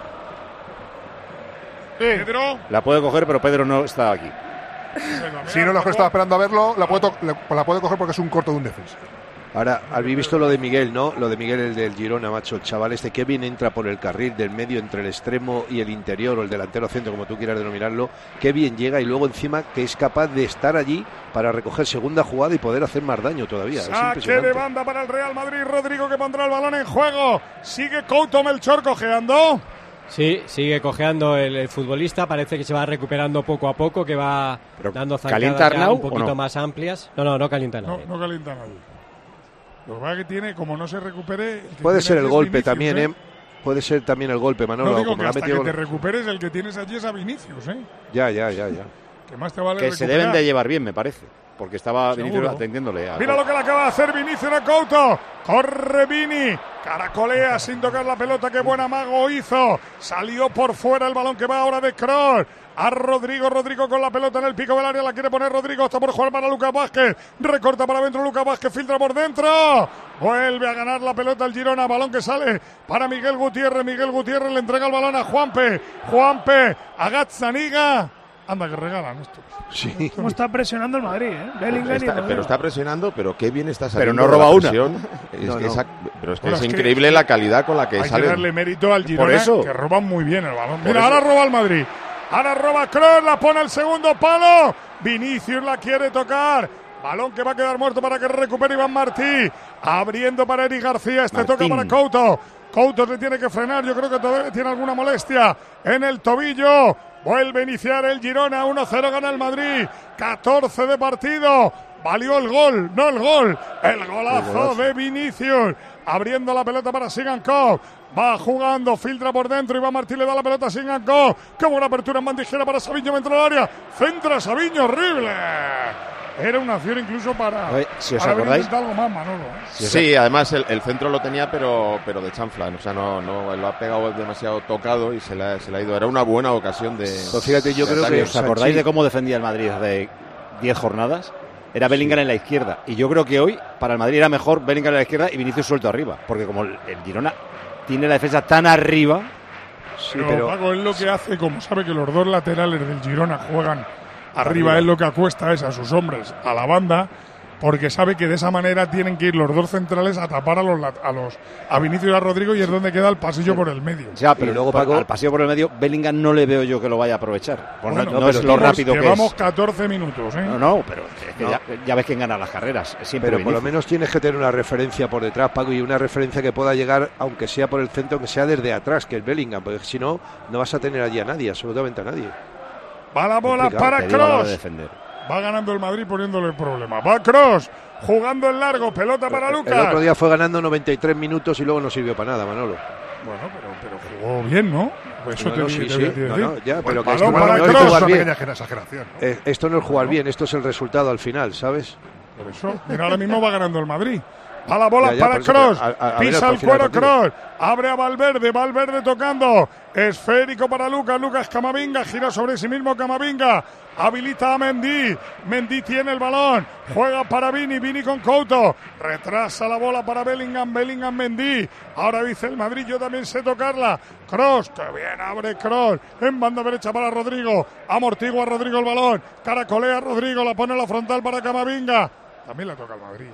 Pedro. La puede coger, pero Pedro no está aquí. Si no, lo que estaba esperando a verlo, la puede coger porque es un corto de un defensa. Ahora, habéis visto lo de Miguel, ¿no? Lo de Miguel, el del Girona, macho. El chaval este, que bien entra por el carril del medio entre el extremo y el interior, o el delantero centro, como tú quieras denominarlo. Qué bien llega y luego encima que es capaz de estar allí para recoger segunda jugada y poder hacer más daño todavía. Es Saque impresionante. de banda para el Real Madrid. Rodrigo que pondrá el balón en juego. Sigue Couto Melchor cojeando. Sí, sigue cojeando el futbolista, parece que se va recuperando poco a poco, que va dando ¿calienta zancadas ya Arnau un poquito o no? más amplias. No calienta nada. No calienta nadie. Lo que pasa es que tiene, como no se recupere... el que Puede tiene ser el allí es golpe Vinicius, también, ¿eh? Puede ser también el golpe, Manolo. No digo como que la ha hasta metido... que te recuperes el que tienes allí es a Vinicius, ¿eh? Ya. Que más te vale Que se recuperar. deben de llevar bien, me parece. Porque estaba Seguro. Vinicius atendiéndole. Mira lo que le acaba de hacer Vinicius a Couto. Corre Vini. Caracolea sin tocar la pelota. Qué buen amago hizo. Salió por fuera el balón que va ahora de Kroos. A Rodrigo con la pelota en el pico del área. La quiere poner Rodrigo. Está por jugar para Lucas Vázquez. Recorta para adentro Lucas Vázquez. Filtra por dentro. Vuelve a ganar la pelota el Girona. Balón que sale para Miguel Gutiérrez. Miguel Gutiérrez le entrega el balón a Juanpe. A Gazzaniga. Anda, que regalan esto. Sí. ¿Cómo está presionando el Madrid, Bellingham y Rodrigo. Pero está presionando, pero qué bien está Pero saliendo. no roba la una. presión. No. Pero es que Bueno, es es que increíble la calidad con la que Hay sale. que darle mérito al Girona, Por eso. que roban muy bien el balón. Por Mira, eso. ahora roba el Madrid. Ahora roba Kroos, la pone al segundo palo. Vinicius la quiere tocar. Balón que va a quedar muerto para que recupere Iván Martí. Abriendo para Eric García. Este Martín. toca para Couto. Couto se tiene que frenar. Yo creo que todavía tiene alguna molestia en el tobillo. Vuelve a iniciar el Girona. 1-0 gana el Madrid. 14 de partido. Valió el gol, no el gol. El golazo de Vinicius. Abriendo la pelota para Sigankov. Va jugando, filtra por dentro. Iván Martín le da la pelota a Sigankov. Qué buena apertura en bandejera para Sabiño dentro del área. Centra Sabiño, horrible. Era una acción incluso para, si os para haber acordáis, intentado algo más, Manolo. Sí, además el centro lo tenía, pero de chanfla. O sea, no lo ha pegado demasiado tocado y se le ha ido. Era una buena ocasión de. Pues fíjate, yo creo que. ¿Os acordáis de cómo defendía el Madrid hace 10 jornadas? Era Bellingham en la izquierda. Y yo creo que hoy, para el Madrid, era mejor Bellingham en la izquierda y Vinicius suelto arriba. Porque como el Girona tiene la defensa tan arriba. Sí, pero Paco es lo que hace, como sabe que los dos laterales del Girona juegan arriba, es lo que acuesta a sus hombres a la banda, porque sabe que de esa manera tienen que ir los dos centrales a tapar a Vinicius y a Rodrigo, y es donde queda el pasillo por el medio. Ya, pero luego Paco, al pasillo por el medio, Bellingham no le veo yo que lo vaya a aprovechar. Pues bueno, no es lo rápido que es. Llevamos 14 minutos, ¿eh? No, pero es que ya ves quién gana las carreras. Siempre pero por lo menos tienes que tener una referencia por detrás, Paco, y una referencia que pueda llegar, aunque sea por el centro, que sea desde atrás, que es Bellingham, porque si no, no vas a tener allí a nadie, absolutamente a nadie. Va la bola para Kroos. Va ganando el Madrid poniéndole el problema. Va Kroos, jugando en largo, pelota para Lucas. El otro día fue ganando 93 minutos y luego no sirvió para nada, Manolo. Bueno, pero jugó bien, ¿no? Eso no, te sí. decir. Pero que esto no es jugar bien. Exageración, ¿no? Esto no es jugar bien, esto es el resultado al final, ¿sabes? Por eso, mira, ahora mismo va ganando el Madrid. A la bola para Kroos, pisa el cuero Kroos, abre a Valverde tocando, esférico para Lucas Camavinga, gira sobre sí mismo Camavinga, habilita a Mendy tiene el balón, juega para Vini con Couto, retrasa la bola para Bellingham, Mendy, ahora dice el Madrid, yo también sé tocarla, Kroos, que bien abre Kroos, en banda derecha para Rodrigo, amortigua Rodrigo el balón, caracolea Rodrigo, la pone a la frontal para Camavinga, también la toca el Madrid,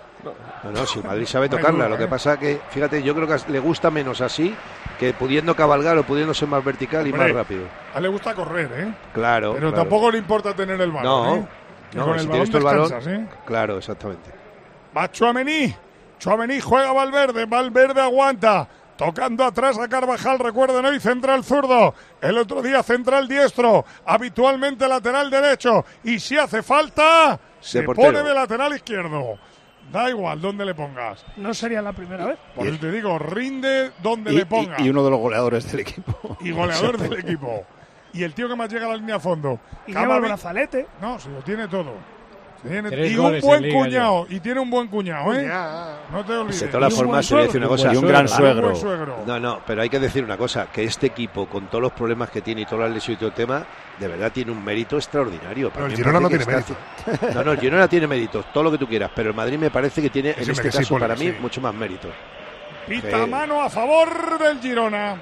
No, si Madrid sabe tocarla. Lo que pasa que, fíjate, yo creo que le gusta menos así que pudiendo cabalgar o pudiendo ser más vertical y más rápido. A él le gusta correr, ¿eh? Claro. Pero tampoco le importa tener el balón. No, con si el tienes balón el balón, descansas, ¿eh? Claro, exactamente. Va Tchouaméni juega Valverde aguanta. Tocando atrás a Carvajal, recuerden hoy central zurdo, el otro día central diestro, habitualmente lateral derecho, y si hace falta, se pone de lateral izquierdo. Da igual dónde le pongas. No sería la primera vez. Por eso te digo, rinde donde le pongas. Y uno de los goleadores del equipo. Y goleador del equipo. Y el tío que más llega a la línea a fondo. Y lleva el brazalete. No, se lo tiene todo. Y un buen cuñado. Y tiene un buen cuñado, ¿eh? No te olvides. De todas formas, se voy a decir una cosa. Y un gran suegro. No, pero hay que decir una cosa. Que este equipo, con todos los problemas que tiene y todas las lesiones y todo el tema, de verdad tiene un mérito extraordinario. Pero el Girona no tiene mérito. No, el Girona tiene méritos, todo lo que tú quieras. Pero el Madrid me parece que tiene, en este caso, para mí, mucho más mérito. Pita mano a favor del Girona.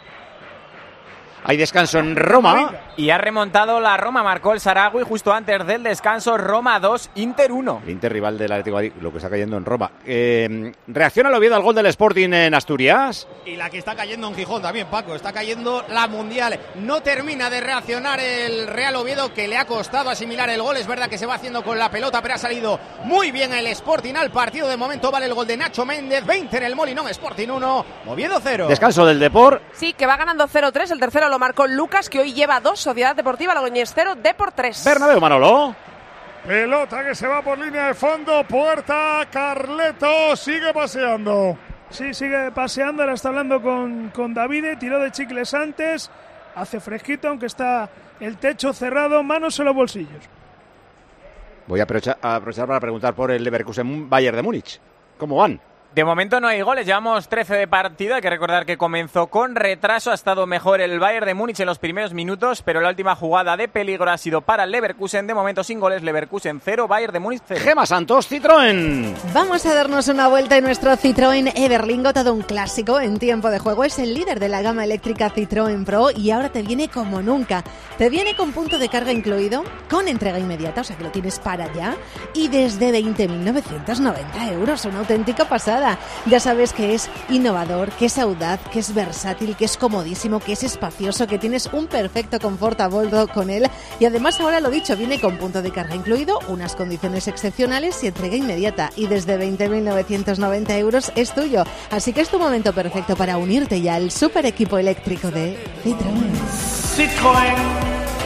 Hay descanso en Roma. Y ha remontado la Roma, marcó el Sarawi justo antes del descanso. Roma 2, Inter 1. El Inter rival del Atlético de Madrid, lo que está cayendo en Roma. ¿Reacciona el Oviedo al gol del Sporting en Asturias? Y la que está cayendo en Gijón también, Paco. Está cayendo la Mundial. No termina de reaccionar el Real Oviedo, que le ha costado asimilar el gol. Es verdad que se va haciendo con la pelota, pero ha salido muy bien el Sporting al partido. De momento vale el gol de Nacho Méndez. 20 en el Molinón, Sporting 1, Oviedo 0. Descanso del Depor. Sí, que va ganando 0-3. El tercero lo marcó Lucas, que hoy lleva 2. Sociedad Deportiva Logroñés 0, Depor 3. Bernabéu, Manolo. Pelota que se va por línea de fondo. Puerta, Carleto sigue paseando. Sí, sigue paseando. Ahora está hablando con Davide. Tiró de chicles antes. Hace fresquito, aunque está el techo cerrado. Manos en los bolsillos. Voy a aprovechar para preguntar por el Leverkusen Bayern de Múnich. ¿Cómo van? De momento no hay goles, llevamos 13 de partido, hay que recordar que comenzó con retraso, ha estado mejor el Bayern de Múnich en los primeros minutos, pero la última jugada de peligro ha sido para el Leverkusen, de momento sin goles, Leverkusen 0, Bayern de Múnich 0. Gema Santos, Citroën. Vamos a darnos una vuelta en nuestro Citroën Everlingo, todo un clásico en tiempo de juego, es el líder de la gama eléctrica Citroën Pro y ahora te viene como nunca, te viene con punto de carga incluido, con entrega inmediata, o sea que lo tienes para allá, y desde 20.990 euros, una auténtica pasada. Ya sabes que es innovador, que es audaz, que es versátil, que es comodísimo, que es espacioso, que tienes un perfecto confort a bordo con él y además ahora lo dicho, viene con punto de carga incluido, unas condiciones excepcionales y entrega inmediata y desde 20.990 euros es tuyo. Así que es tu momento perfecto para unirte ya al super equipo eléctrico de Citroën. Citroën.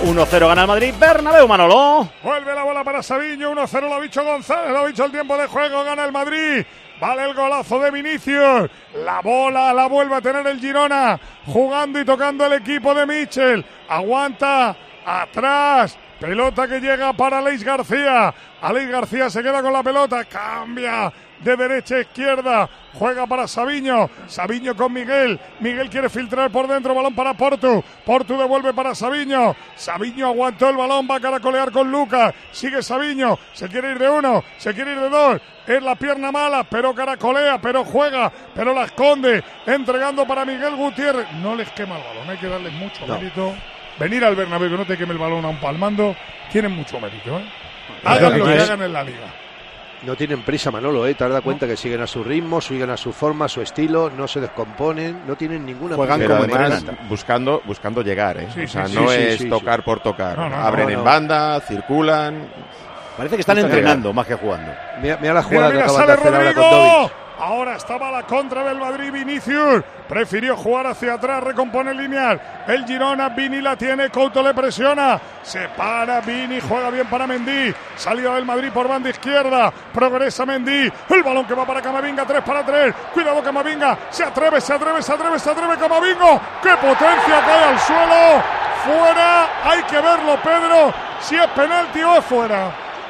1-0 gana el Madrid. Bernabéu, Manolo. Vuelve la bola para Savinho, 1-0 lo ha dicho González, lo ha dicho el tiempo de juego, gana el Madrid. Vale el golazo de Vinicius. La bola la vuelve a tener el Girona, jugando y tocando el equipo de Michel. Aguanta, atrás. Pelota que llega para Aleix García. Aleix García se queda con la pelota, cambia de derecha a izquierda, juega para Savinho. Savinho con Miguel. Miguel quiere filtrar por dentro, balón para Portu. Portu devuelve para Savinho. Savinho aguantó el balón, va a caracolear con Lucas. Sigue Savinho, se quiere ir de uno, se quiere ir de dos. Es la pierna mala, pero caracolea, pero juega, pero la esconde. Entregando para Miguel Gutiérrez. No les quema el balón, hay que darles mucho mérito. Venir al Bernabéu que no te queme el balón a un palmando, tienen mucho mérito, ¿eh? Hagan lo que hagan en la liga. No tienen prisa, Manolo, ¿eh? Te has dado cuenta que siguen a su ritmo, siguen a su forma, a su estilo, no se descomponen, no tienen ninguna prisa. Pero además buscando llegar, ¿eh? Sí, o sea, sí, no sí, es sí, tocar por tocar. Abren en banda, circulan. Parece que están entrenando más que jugando. Mira la jugada que acaban sale de hacer ahora con Rodrigo. Dovic. Ahora estaba la contra del Madrid, Vinicius. Prefirió jugar hacia atrás, recompone lineal. El Girona, Vini la tiene, Couto le presiona. Se para Vini, juega bien para Mendy. Salida del Madrid por banda izquierda. Progresa Mendy. El balón que va para Camavinga, 3-3. Cuidado Camavinga. Se atreve Camavinga. ¡Qué potencia cae al suelo! Fuera, hay que verlo, Pedro. Si es penalti o es fuera.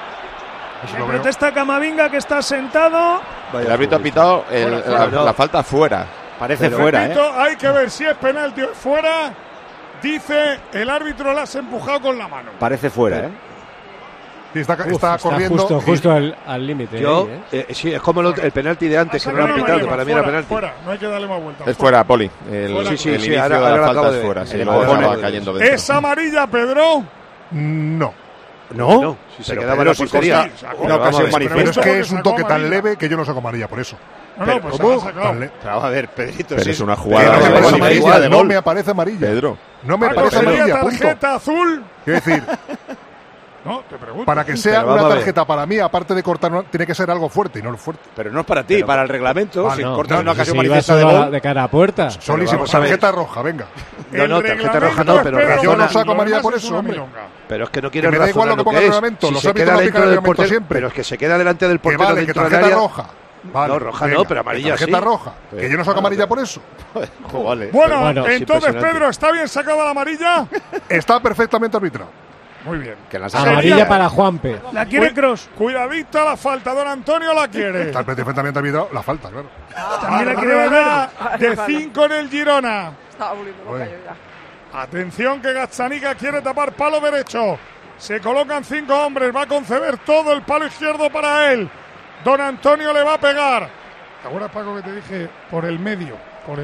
Protesta Camavinga, que está sentado. El árbitro ha pitado la falta fuera. Parece fuera, repito, hay que ver si es penalti o es fuera. Dice el árbitro, la has empujado con la mano. Parece fuera, ¿eh? Sí, está corriendo. Justo al límite. Sí, es como el penalti de antes, que no lo han pitado, que para mí era penalti. Fuera, no hay que darle más vueltas. Es fuera, Poli. El inicio de la falta es fuera. Se va cayendo dentro. ¿Es amarilla, Pedro? No. ¿No? Si se quedaba en la portería. Una ocasión pero es que es un toque tan leve que yo no saco amarilla por eso. No, pues se ha sacado. Pero a ver, Pedrito, pero es una jugada no me aparece amarilla. Pedro. No me aparece amarilla, tarjeta azul. Quiero decir, no, te pregunto. Para que sea una tarjeta para mí, aparte de cortar, tiene que ser algo fuerte y no lo fuerte. Pero no es para ti, para el reglamento. Si cortas una ocasión manifiesta de gol. De cara a puerta. Solísimo, tarjeta roja, venga. No, tarjeta roja no, pero yo no saco amarilla por eso, hombre. Pero es que no quiere me da igual lo que ponga el reglamento, si los se árbitros queda no dentro aplican el del reglamento portero siempre. Pero es que se queda delante del portero vale, dentro que del tarjeta área. Roja. Vale, no, roja no, pero amarilla tarjeta sí. roja. Que yo no saco amarilla por eso. Vale. Bueno, entonces, Pedro, ¿está bien sacada la amarilla? Está perfectamente arbitrado. Muy bien. Amarilla para Juanpe. ¿La quiere Kroos? Cuidadita la falta, don Antonio la quiere. Está perfectamente arbitrado la falta, claro. También la quiere Valverde. De 5 en el Girona. Estaba volviendo loca yo ya. Atención que Gazzaniga quiere tapar palo derecho. Se colocan 5 hombres, va a conceder todo el palo izquierdo para él. Don Antonio le va a pegar. ¿Te acuerdas, Paco, que te dije? Por el medio.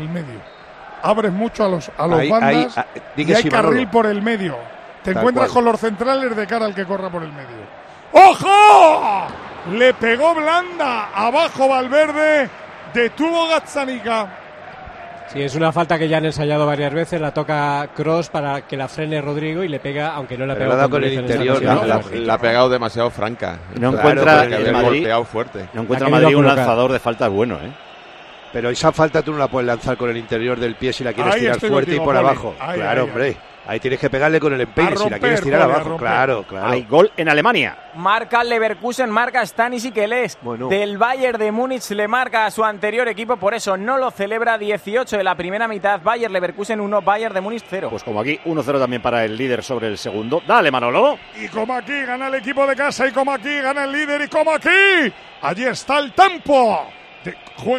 Abres mucho a los bandas y hay carril por el medio. Te encuentras con los centrales de cara al que corra por el medio. ¡Ojo! Le pegó blanda. Abajo Valverde. Detuvo Gazzaniga. Sí, es una falta que ya han ensayado varias veces, la toca Kroos para que la frene Rodrigo y le pega, aunque no le ha pegado con el interior. La ha pegado demasiado franca. No encuentra el Madrid, fuerte. No encuentra Madrid un lanzador de faltas bueno, ¿eh? Pero esa falta tú no la puedes lanzar con el interior del pie si la quieres tirar fuerte y por abajo. Claro, hombre. Ahí tienes que pegarle con el empeine si la quieres tirar abajo. Claro. Hay gol en Alemania. Marca Leverkusen, marca Stanisic, el del Bayern de Múnich, le marca a su anterior equipo, por eso no lo celebra. 18 de la primera mitad, Bayern Leverkusen 1, Bayern de Múnich 0. Pues como aquí, 1-0 también para el líder sobre el segundo. Dale, Manolo. Y como aquí gana el equipo de casa, y como aquí gana el líder, y como aquí, allí está el tempo de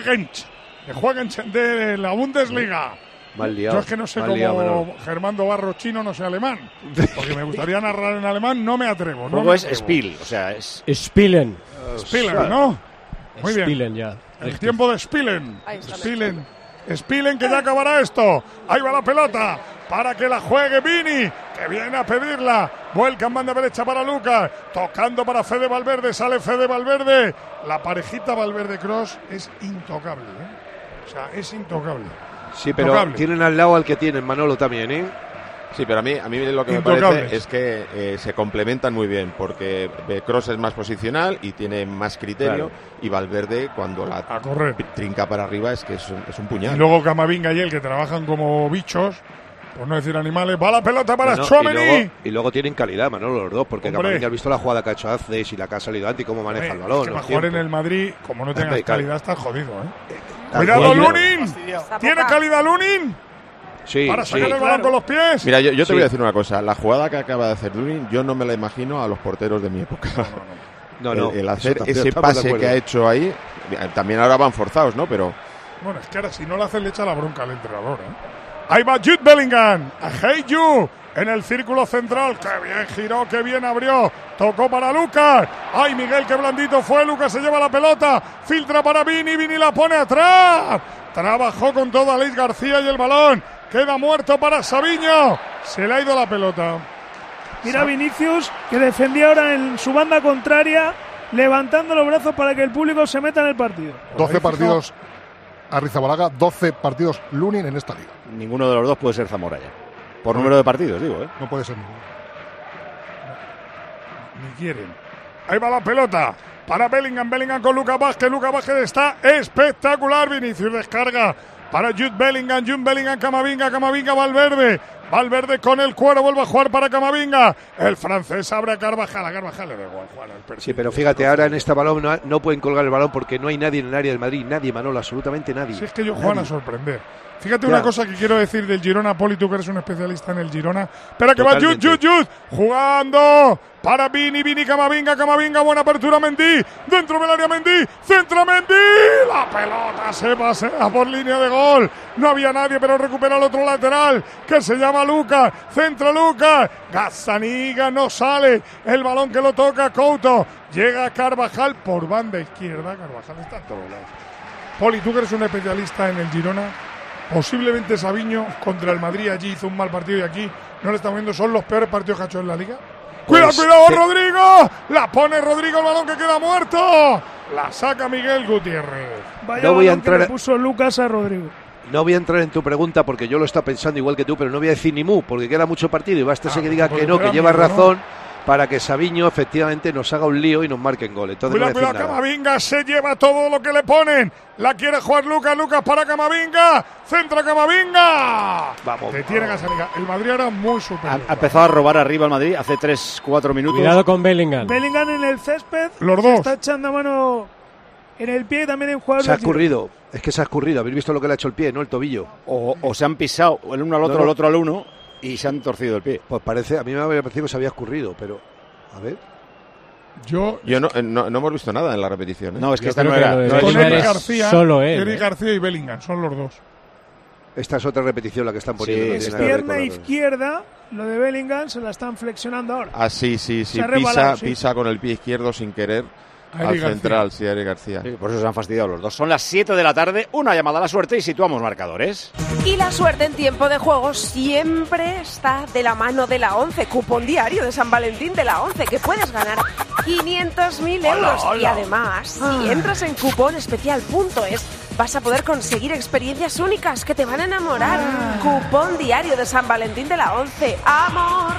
Juegench de la Bundesliga. Mal liado. Yo es que no sé cómo Germando Barro Chino no sé alemán, porque me gustaría narrar en alemán, no me atrevo. Luego es Spiel, o sea, es... Spielen. Spielen, ¿no? Muy bien. Spielen ya. El tiempo de Spielen. Spielen, que ya acabará esto. Ahí va la pelota para que la juegue Vini, que viene a pedirla. Vuelca en banda derecha para Lucas, tocando para Fede Valverde, sale Fede Valverde. La parejita Valverde-Kroos es intocable, ¿eh? O sea, es intocable. Sí, pero tienen al lado al que tienen, Manolo también, ¿eh? Sí, pero a mí lo que me parece es que se complementan muy bien, porque Kroos es más posicional y tiene más criterio, y Valverde cuando la trinca para arriba es que es un puñal. Y luego Camavinga y él, que trabajan como bichos, por no decir animales. Va la pelota para No, Tchouaméni. y luego tienen calidad, Manolo, los dos, porque Camavinga has visto la jugada que ha hecho Azes y la que ha salido antes y cómo maneja el balón. Es que para jugar en el Madrid, como no tengas calidad, estás jodido, Cuidado, Lunin. ¿Tiene calidad Lunin? Sí, para sacar el balón con los pies. Mira, yo te voy a decir una cosa. La jugada que acaba de hacer Lunin, yo no me la imagino a los porteros de mi época. No, el hacer ese pase que ha hecho ahí, también ahora van forzados, ¿no? Pero bueno, es que ahora si no lo hace le echa la bronca al entrenador, Ahí va Jude Bellingham, a Hey You, en el círculo central. ¡Qué bien giró, qué bien abrió! Tocó para Lucas. ¡Ay, Miguel, qué blandito fue! Lucas se lleva la pelota, filtra para Vini, Vini la pone atrás. Trabajó con todo Luis García y el balón queda muerto para Savinho. Se le ha ido la pelota. Mira Vinicius, que defendía ahora en su banda contraria, levantando los brazos para que el público se meta en el partido. 12 partidos Arrizabalaga, 12 partidos Lunin en esta liga. Ninguno de los dos puede ser Zamora ya. Por número de partidos, digo, No puede ser ninguno. Ni quieren. Ahí va la pelota para Bellingham. Bellingham con Lucas Vázquez. Lucas Vázquez está espectacular. Vinicius descarga para Jude Bellingham. Jude Bellingham, Camavinga. Camavinga, Valverde. Valverde con el cuero, vuelve a jugar para Camavinga. El francés abre a Carvajal. A Carvajal le da igual jugar al perfil. Sí, pero fíjate, ahora en este balón no pueden colgar el balón porque no hay nadie en el área del Madrid. Nadie, Manolo, absolutamente nadie. Si es que ellos juegan a sorprender. Fíjate una cosa que quiero decir del Girona, Poli, tú que eres un especialista en el Girona. Espera que totalmente. Va Jude, jugando para Vini, Camavinga, buena apertura Mendy, dentro del área Mendy, centra Mendy, la pelota se pasea por línea de gol, no había nadie pero recupera el otro lateral, que se llama Lucas, centra Lucas, Gazzaniga no sale, el balón que lo toca Couto, llega Carvajal por banda izquierda, Carvajal está en todos lados. Poli, tú que eres un especialista en el Girona, posiblemente Savinho contra el Madrid allí hizo un mal partido y aquí no le estamos viendo, son los peores partidos que ha hecho en la Liga. Pues, ¡Cuidado, Rodrigo! La pone Rodrigo, el balón que queda muerto. La saca Miguel Gutiérrez. Vaya no voy a entrar, que le puso Lucas a Rodrigo. No voy a entrar en tu pregunta porque yo lo estaba pensando igual que tú, pero no voy a decir ni mu porque queda mucho partido y basta que diga que no, que lleva razón. Para que Savinho efectivamente nos haga un lío y nos marque en gol. Entonces cuidado, Camavinga se lleva todo lo que le ponen. La quiere jugar Lucas para Camavinga. Centra Camavinga. Vamos. Detiene Gazzaniga. El Madrid era muy superior. Ha empezado a robar arriba el Madrid hace 3-4 minutos. Cuidado con Bellingham. Bellingham en el césped. Los dos. Está echando mano en el pie también en jugador. Se ha escurrido. Es que se ha escurrido. Habéis visto lo que le ha hecho el pie, no el tobillo. O se han pisado el uno al otro, el otro al uno. Y se han torcido el pie. Pues parece, a mí me había parecido que se había escurrido, pero a ver. Yo no hemos visto nada en la repetición. No, es que esta no era. Con Eric García, solo él. Eric García y Bellingham, son los dos. Esta es otra repetición la que están poniendo. Sí, pierna izquierda, lo de Bellingham se la están flexionando ahora. Ah, sí. Pisa con el pie izquierdo sin querer. Al central, sí, Eric García. Sí, por eso se han fastidiado los dos. Son las 7 de la tarde, una llamada a la suerte y situamos marcadores. Y la suerte en tiempo de juego siempre está de la mano de la 11. Cupón diario de San Valentín de la 11, que puedes ganar 500.000 euros. Y además, si entras en cuponespecial.es, vas a poder conseguir experiencias únicas que te van a enamorar. Cupón diario de San Valentín de la 11. ¡Amor!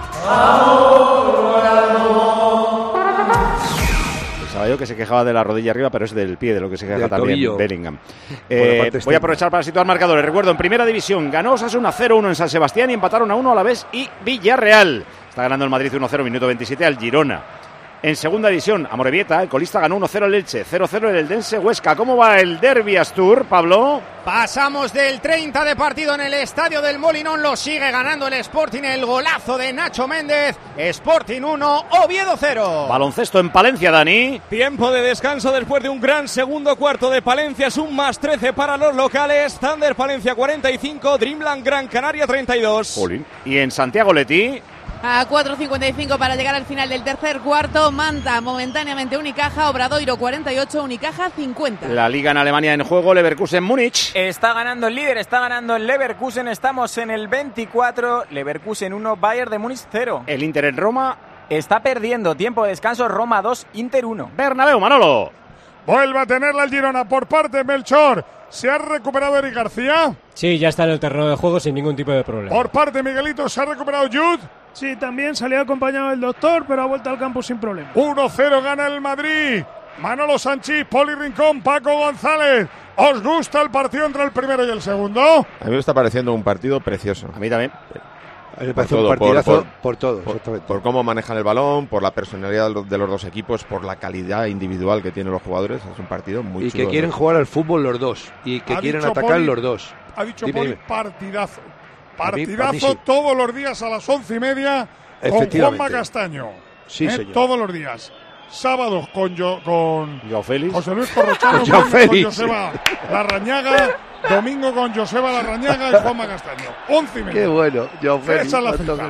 Pensaba yo que se quejaba de la rodilla arriba, pero es del pie de lo que se queja también tobillo. Bellingham. Voy a aprovechar para situar marcadores. Recuerdo, en Primera División ganó Osasuna 0-1 en San Sebastián y empataron a 1 Alavés y Villarreal. Está ganando el Madrid 1-0, minuto 27 al Girona. En Segunda División, Amorebieta, el colista, ganó 1-0 el Elche, 0-0 el Eldense Huesca. ¿Cómo va el Derby Astur, Pablo? Pasamos del 30 de partido en el Estadio del Molinón, lo sigue ganando el Sporting, el golazo de Nacho Méndez. Sporting 1, Oviedo 0. Baloncesto en Palencia, Dani. Tiempo de descanso después de un gran segundo cuarto de Palencia, es un +13 para los locales. Thunder Palencia 45, Dreamland Gran Canaria 32. Jolín. Y en Santiago Leti, a 4.55 para llegar al final del tercer cuarto. Manta momentáneamente Unicaja, Obradoiro 48, Unicaja 50. La Liga en Alemania en juego, Leverkusen-Múnich. Está ganando el líder, está ganando el Leverkusen. Estamos en el 24, Leverkusen 1, Bayern de Múnich 0. El Inter en Roma está perdiendo. Tiempo de descanso, Roma 2, Inter 1. Bernabéu, Manolo. Vuelve a tenerla el Girona por parte de Melchor. ¿Se ha recuperado Eric García? Sí, ya está en el terreno de juego sin ningún tipo de problema. Por parte de Miguelito, ¿se ha recuperado Jude? Sí, también salió acompañado del doctor, pero ha vuelto al campo sin problema. 1-0 gana el Madrid. Manolo Sanchís, Poli Rincón, Paco González. ¿Os gusta el partido entre el primero y el segundo? A mí me está pareciendo un partido precioso. A mí también. A mí me parece un partidazo por todo. Por cómo manejan el balón, por la personalidad de los dos equipos, por la calidad individual que tienen los jugadores. Es un partido muy chulo. Y que quieren jugar al fútbol los dos. Y que quieren atacar los dos. Ha dicho Poli, partidazo. Partidazo sí. Todos los días a las 11:30 con Juanma Castaño. Sí, señor. Todos los días. Sábados con Joao Félix, José Luis Corrochano, con Joseba Larrañaga, domingo con Joseba Larrañaga y Juanma Castaño. 11:30. Qué bueno, Joao Félix. Esa es la cita.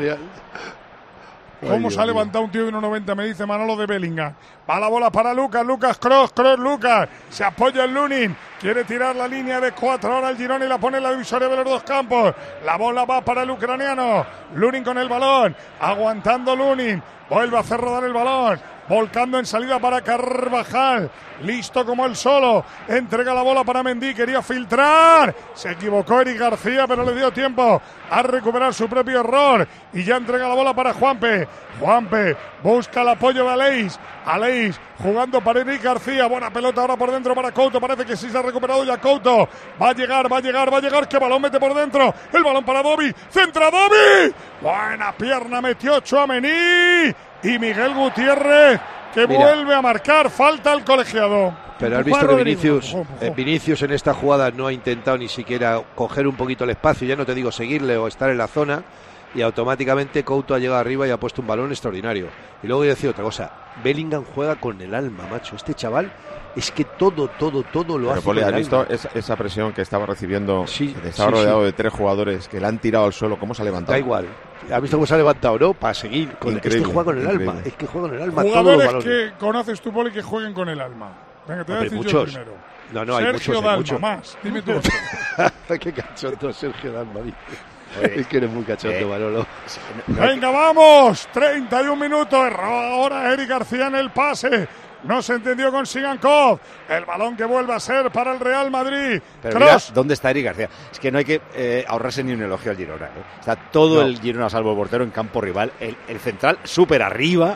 ¿Cómo se ha levantado un tío de 1,90? Me dice Manolo de Bellingham. Va la bola para Lucas, Cross, Lucas. Se apoya en Lunin. Quiere tirar la línea de 4 ahora el Girona y la pone en la divisoria de los dos campos. La bola va para el ucraniano. Lunin con el balón. Aguantando Lunin. Vuelve a hacer rodar el balón. Volcando en salida para Carvajal. Listo como él solo. Entrega la bola para Mendy. Quería filtrar. Se equivocó Eric García, pero le dio tiempo a recuperar su propio error. Y ya entrega la bola para Juanpe. Juanpe busca el apoyo de Aleix. Aleix jugando para Eric García. Buena pelota ahora por dentro para Couto. Parece que sí se ha recuperado ya Couto. Va a llegar. Que balón mete por dentro. El balón para Dovi. Centra Dovi. Buena pierna metió Tchouaméni. Y Miguel Gutiérrez que vuelve a marcar. Falta el colegiado. Pero has visto que Vinicius en esta jugada no ha intentado ni siquiera coger un poquito el espacio. Ya no te digo seguirle o estar en la zona. Y automáticamente Couto ha llegado arriba y ha puesto un balón extraordinario. Y luego voy a decir otra cosa. Bellingham juega con el alma, macho. Este chaval es que todo lo hace. Pero ¿has visto esa presión que estaba recibiendo? Sí, estaba rodeado de 3 jugadores que le han tirado al suelo. ¿Cómo se ha levantado? Da igual. ¿Has visto cómo se ha levantado, no? Para seguir. Es que juega con el alma. Es que juega con el alma. Jugadores todos los que conoces tú, Poli, que jueguen con el alma. Venga, te voy a decir yo primero. No, Sergio hay muchos. Más. Dime tú. Qué cachondo Sergio Dalma. Es que eres muy cachondo, Manolo. Venga, vamos. 31 minutos. Ahora Eric García en el pase. No se entendió con Sigankov. El balón que vuelve a ser para el Real Madrid. Pero mira, ¿dónde está Eric García? Es que no hay que ahorrarse ni un elogio al Girona. Está todo el Girona, salvo el portero, en campo rival. El central súper arriba.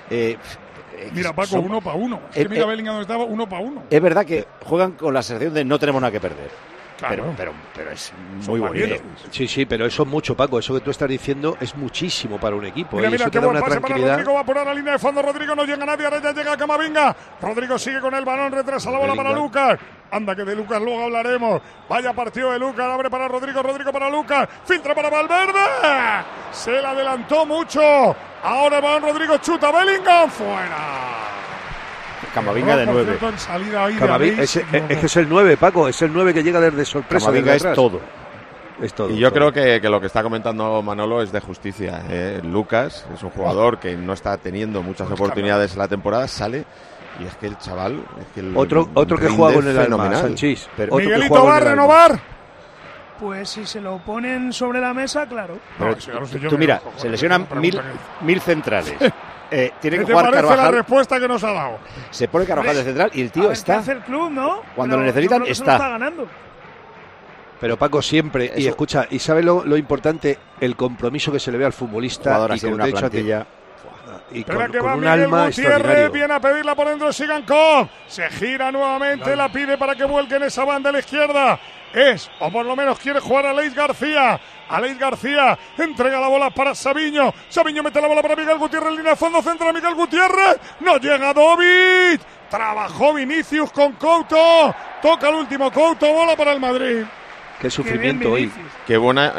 Mira, Paco, 1 para 1. Es que mira Bellingham donde estaba, 1 para 1. Es verdad que juegan con la sensación de no tenemos nada que perder. Claro. Pero es muy bonito. Sí, pero eso es mucho, Paco. Eso que tú estás diciendo es muchísimo para un equipo. Mira, eso qué buen pase para Rodrigo. Va por la línea de fondo. Rodrigo no llega nadie. Ahora ya llega Camavinga. Rodrigo sigue con el balón. Retrasa la bola para Lucas. Anda, que de Lucas luego hablaremos. Vaya partido de Lucas. Abre para Rodrigo. Rodrigo para Lucas. Filtra para Valverde. Se la adelantó mucho. Ahora el balón Rodrigo chuta. Bellingham fuera. Camavinga de 9. Es que es el 9, Paco. Es el 9 que llega desde sorpresa. Camavinga es todo. Y yo creo que lo que está comentando Manolo es de justicia. Lucas es un jugador que no está teniendo muchas oportunidades en la temporada. Sale y es que el chaval... Otro que juega con el alma, Sanchís. ¿Miguelito va a renovar? Pues si se lo ponen sobre la mesa, claro. Tú mira, se lesionan 1000 centrales. Tiene que jugar parece Carvajal. La respuesta que nos ha dado. Se pone Carvajal de central y el tío está. Hace el club, ¿no? Cuando lo necesitan, está ganando. Pero Paco siempre, y escucha, y sabe lo importante, el compromiso que se le ve al futbolista y con derecho a que y con un alma extraordinario. Viene a pedirla por dentro Sigankov. Se gira nuevamente, la pide para que vuelque en esa banda a la izquierda. O por lo menos quiere jugar a Aleix García. Aleix García entrega la bola para Savinho. Savinho mete la bola para Miguel Gutiérrez. Línea de fondo, centra Miguel Gutiérrez. No llega Dovic. Trabajó Vinicius con Couto. Toca el último Couto. Bola para el Madrid. Qué sufrimiento hoy. Qué buena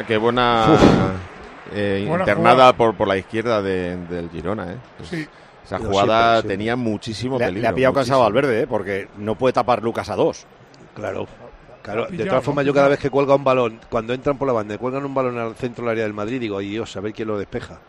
internada por la izquierda del Girona. Sí. Esa jugada tenía muchísimo peligro. Le ha pillado cansado a Valverde, porque no puede tapar Lucas a 2. Claro, de todas formas yo cada vez que cuelga un balón, cuando entran por la banda y cuelgan un balón al centro del área del Madrid, digo, ay Dios, a ver quién lo despeja.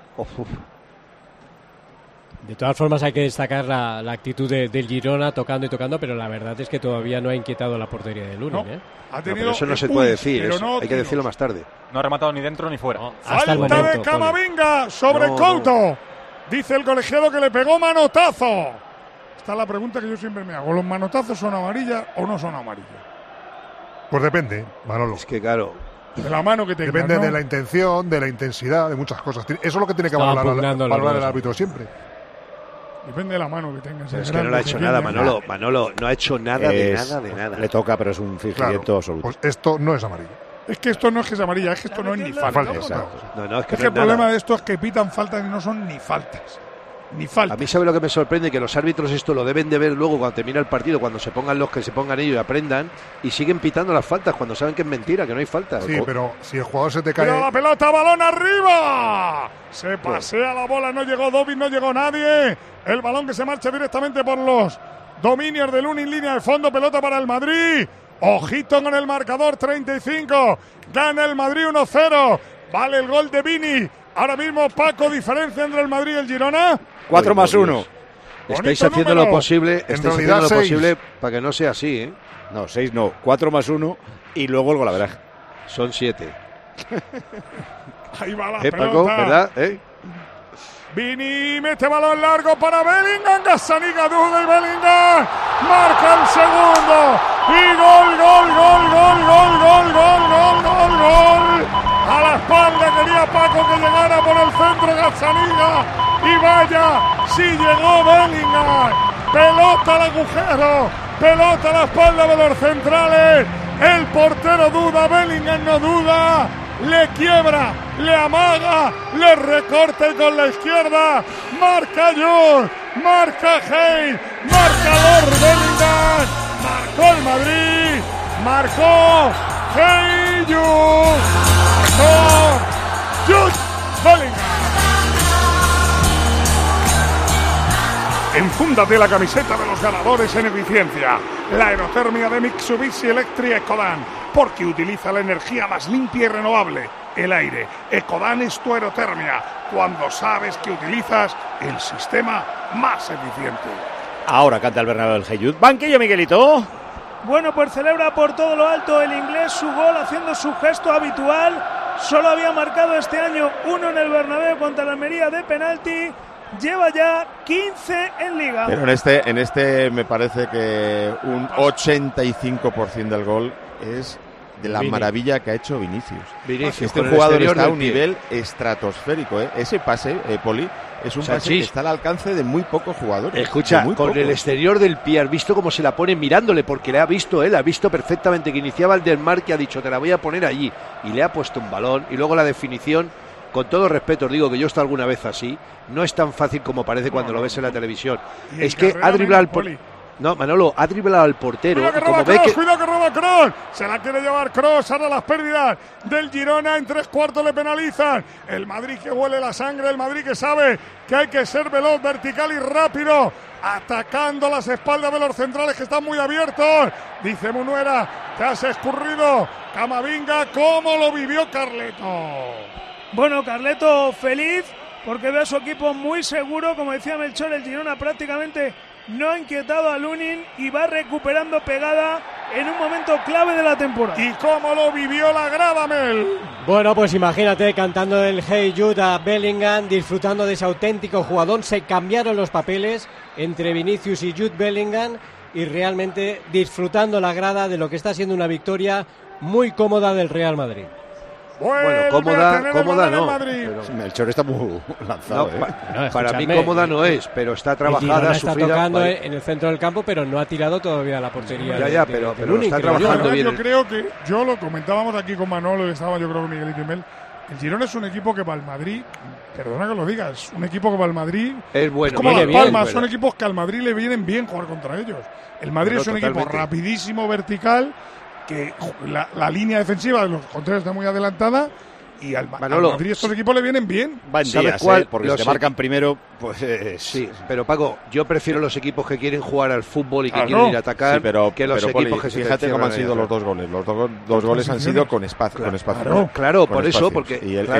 De todas formas hay que destacar la actitud del Girona tocando y tocando, pero la verdad es que todavía no ha inquietado la portería de Lunin. Pero eso no se puede decir, hay que decirlo más tarde. No ha rematado ni dentro ni fuera. Falta de Camavinga sobre Couto. Dice el colegiado que le pegó manotazo. Esta es la pregunta que yo siempre me hago. ¿Los manotazos son amarillas o no son amarillas? Pues depende, Manolo. Es que claro, de la mano que tengas, depende, ¿no? De la intención, de la intensidad, de muchas cosas. Eso es lo que tiene que valorar el árbitro siempre. Depende de la mano que tengas. Es que no le ha hecho nada, Manolo. Manolo no ha hecho nada de nada. Le toca, pero es un fingimiento absoluto. Pues esto no es amarillo. Es que esto no es que es amarilla, es que esto no es ni falta. No, es que el problema de esto es que pitan faltas y no son ni faltas. Ni falta. A mí sabe lo que me sorprende, que los árbitros esto lo deben de ver luego cuando termina el partido, cuando se pongan los que se pongan ellos y aprendan, y siguen pitando las faltas cuando saben que es mentira, que no hay falta. Sí, pero si el jugador se te cae... ¡Mira la pelota, balón arriba! Se pasea la bola, no llegó Dobbin, no llegó nadie. El balón que se marcha directamente por los dominios de Lunin, línea de fondo, pelota para el Madrid. Ojito con el marcador, 35. Gana el Madrid 1-0. Vale el gol de Vini. Ahora mismo, Paco, diferencia entre el Madrid y el Girona. 4+1. Estáis haciendo lo posible, para que no sea así, ¿eh? No, 6 no, 4+1 y luego el golaveraje. Son 7. Ahí va la pelota. Paco, ¿verdad? Vini mete balón largo para Bellingham. Gazzaniga duda y Bellingham marca el segundo. Y gol. A la espalda quería Paco que llegara por el centro Gazzaniga. Y vaya, sí llegó Bellingham. Pelota al agujero. Pelota a la espalda de los centrales. El portero duda, Bellingham no duda. Le quiebra, le amaga, le recorta y con la izquierda marca Jude, marca Hey, marca Lord Bellingham, marcó el Madrid, marcó Hey Jude, marcó Jude Bellingham. Enfúndate la camiseta de los ganadores en eficiencia. La aerotermia de Mitsubishi Electric Ecodan, porque utiliza la energía más limpia y renovable, el aire. Ecodan es tu aerotermia, cuando sabes que utilizas el sistema más eficiente. Ahora canta el Bernabéu del Heyud. Banquillo, Miguelito. Bueno, pues celebra por todo lo alto el inglés su gol haciendo su gesto habitual. Solo había marcado este año uno en el Bernabéu contra la Almería de penalti. Lleva ya 15 en Liga. Pero en este me parece que un 85% del gol es de la maravilla que ha hecho Vinicius. Este jugador está a un nivel estratosférico. Ese pase, Poli, es un pase que está al alcance de muy pocos jugadores. Escucha, con el exterior del pie, has visto cómo se la pone mirándole, porque le ha visto él, ha visto perfectamente que iniciaba el desmarque, ha dicho, te la voy a poner allí, y le ha puesto un balón, y luego la definición. Con todo respeto, os digo que yo he estado alguna vez así. No es tan fácil como parece cuando lo ves en la televisión. Es que ha driblado al portero. No, Manolo, ha driblado al portero. Cuidado que roba Kroos. Se la quiere llevar Kroos. Ahora las pérdidas del Girona en 3/4 le penalizan. El Madrid que huele la sangre. El Madrid que sabe que hay que ser veloz, vertical y rápido. Atacando las espaldas de los centrales que están muy abiertos. Dice Munuera, te has escurrido. Camavinga, ¿cómo lo vivió Carleto? Bueno, Carleto feliz porque ve a su equipo muy seguro. Como decía Melchor, el Girona prácticamente no ha inquietado a Lunin y va recuperando pegada en un momento clave de la temporada. ¿Y cómo lo vivió la grada, Mel? Bueno, pues imagínate cantando el Hey Jude a Bellingham, disfrutando de ese auténtico jugador. Se cambiaron los papeles entre Vinicius y Jude Bellingham y realmente disfrutando la grada de lo que está siendo una victoria muy cómoda del Real Madrid. Bueno, cómoda no. Pero Melchor está muy lanzado. Para mí cómoda no es, pero está trabajada, está tocando en el centro del campo, pero no ha tirado todavía la portería. Pero está trabajando bien. Yo creo que, yo lo comentábamos aquí con Manolo, que estaba yo creo con Miguelito y Mel. El Girona es un equipo que para el Madrid, perdona que lo diga, es un equipo que para el Madrid es bueno. Es como Las Palmas, son equipos que al Madrid le vienen bien jugar contra ellos. El Madrid es un equipo rapidísimo, vertical, que la línea defensiva de los contrarios está muy adelantada y al Madrid estos equipos le vienen bien. Va en días, porque si te marcan primero, pues... Sí, pero Paco, yo prefiero los equipos que quieren jugar al fútbol y que quieren ir a atacar que los equipos que se fíjate cómo han sido los dos goles. Los dos goles han sido con espacio. Claro, por eso, porque... Y el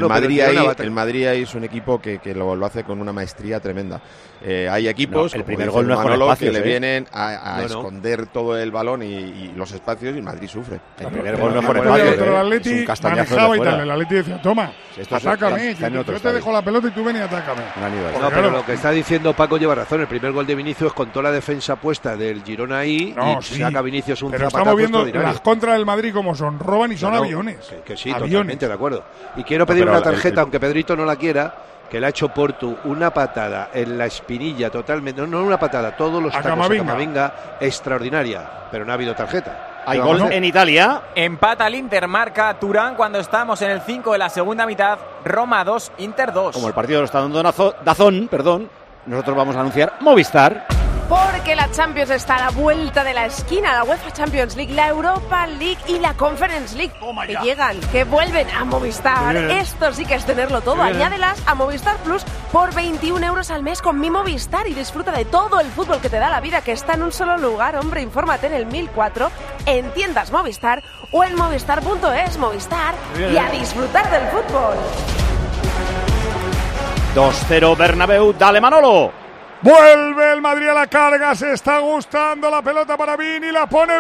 Madrid ahí es un equipo que lo hace con una maestría tremenda. Hay equipos, el primer gol no es con espacios, que le vienen a esconder todo el balón y los espacios, y el Madrid sufre. El primer gol no es con espacios, es un castañazo de fuera. El Atleti decía, toma, atácame, yo te dejo la pelota y tú ven y atácame. No, pero lo que está diciendo Paco lleva razón. El primer gol de Vinicius con toda la defensa puesta del Girona ahí, saca Vinicius un zapatazo. Pero estamos viendo las contras del Madrid como son, roban y son aviones. Que sí, totalmente de acuerdo. Y quiero pedir una tarjeta, aunque Pedrito no la quiera, que le ha hecho Portu una patada en la espinilla totalmente, no una patada, todos los tacos a Camavinga, extraordinaria, pero no ha habido tarjeta. Hay gol en Italia. Empata el Inter, marca Turán cuando estamos en el 5 de la segunda mitad. Roma 2, Inter 2. Como el partido lo está dando Dazón, nosotros vamos a anunciar Movistar. Porque la Champions está a la vuelta de la esquina, la UEFA Champions League, la Europa League y la Conference League. Que llegan, que vuelven a Movistar. Esto sí que es tenerlo todo. Añádelas a Movistar Plus por 21 € al mes con mi Movistar y disfruta de todo el fútbol que te da la vida, que está en un solo lugar. Hombre, infórmate en el 1004, en tiendas Movistar o en movistar.es. Movistar y a disfrutar del fútbol. 2-0 Bernabéu, dale Manolo. Vuelve el Madrid a la carga, se está gustando la pelota para Vini, la pone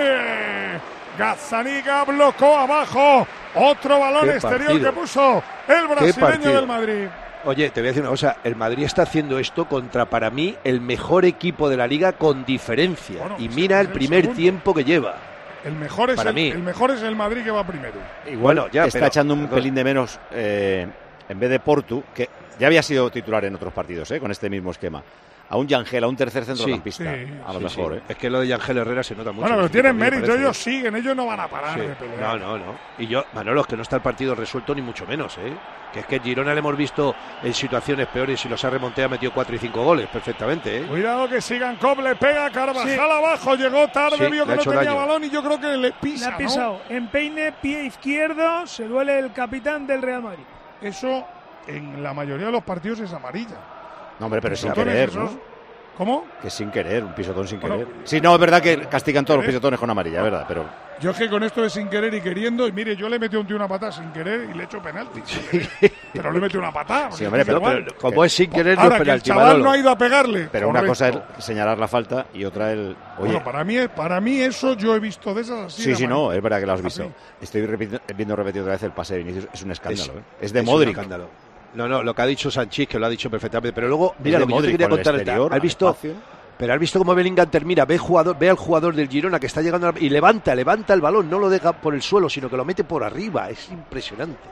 Vini. Gazzaniga bloqueó abajo, otro balón exterior que puso el brasileño del Madrid. Oye, te voy a decir una cosa, el Madrid está haciendo esto contra, para mí, el mejor equipo de la Liga con diferencia. Bueno, y mira el primer tiempo que lleva. El mejor es el Madrid que va primero. Y bueno, ya está echando un pelín de menos en vez de Portu, que ya había sido titular en otros partidos, con este mismo esquema. A un Yangel, a un tercer centrocampista, a lo mejor. Es que lo de Yangel Herrera se nota mucho. Bueno, pero tienen mérito, ellos siguen, ellos no van a parar de pelear. No. Y yo, Manolo, es que no está el partido resuelto ni mucho menos, Que es que Girona le hemos visto en situaciones peores y los ha remontado, ha metido 4 y 5 goles perfectamente, Cuidado que sigan Cobb, le pega Carvajal abajo, llegó tarde, vio que no tenía balón y yo creo que le pisa, le ha pisado. Empeine, pie izquierdo, se duele el capitán del Real Madrid. Eso en la mayoría de los partidos es amarilla. No, hombre, pero sin querer, ¿no? ¿Cómo? Que sin querer, un pisotón sin querer. Sí, no, es verdad que castigan todos los pisotones con amarilla, ¿verdad? Pero yo es que con esto de sin querer y queriendo, y mire, yo le metí a un tío una patada sin querer y le he hecho penalti. Pero le metí una patada. Sí, hombre, pero como es sin querer, ahora que el chaval no ha ido a pegarle. Pero una cosa es señalar la falta y otra el... Oye, bueno, para mí eso yo he visto de esas así. Sí, no, es verdad que lo has visto. Estoy viendo repetido otra vez el pase de Vinicius, es un escándalo. Es de Modric. No, lo que ha dicho Sanchís, que lo ha dicho perfectamente, pero luego, mira, lo que yo te quería contar, ¿has visto? Pero has visto cómo Bellingham termina, ve al jugador del Girona que está llegando y levanta el balón, no lo deja por el suelo, sino que lo mete por arriba, es impresionante.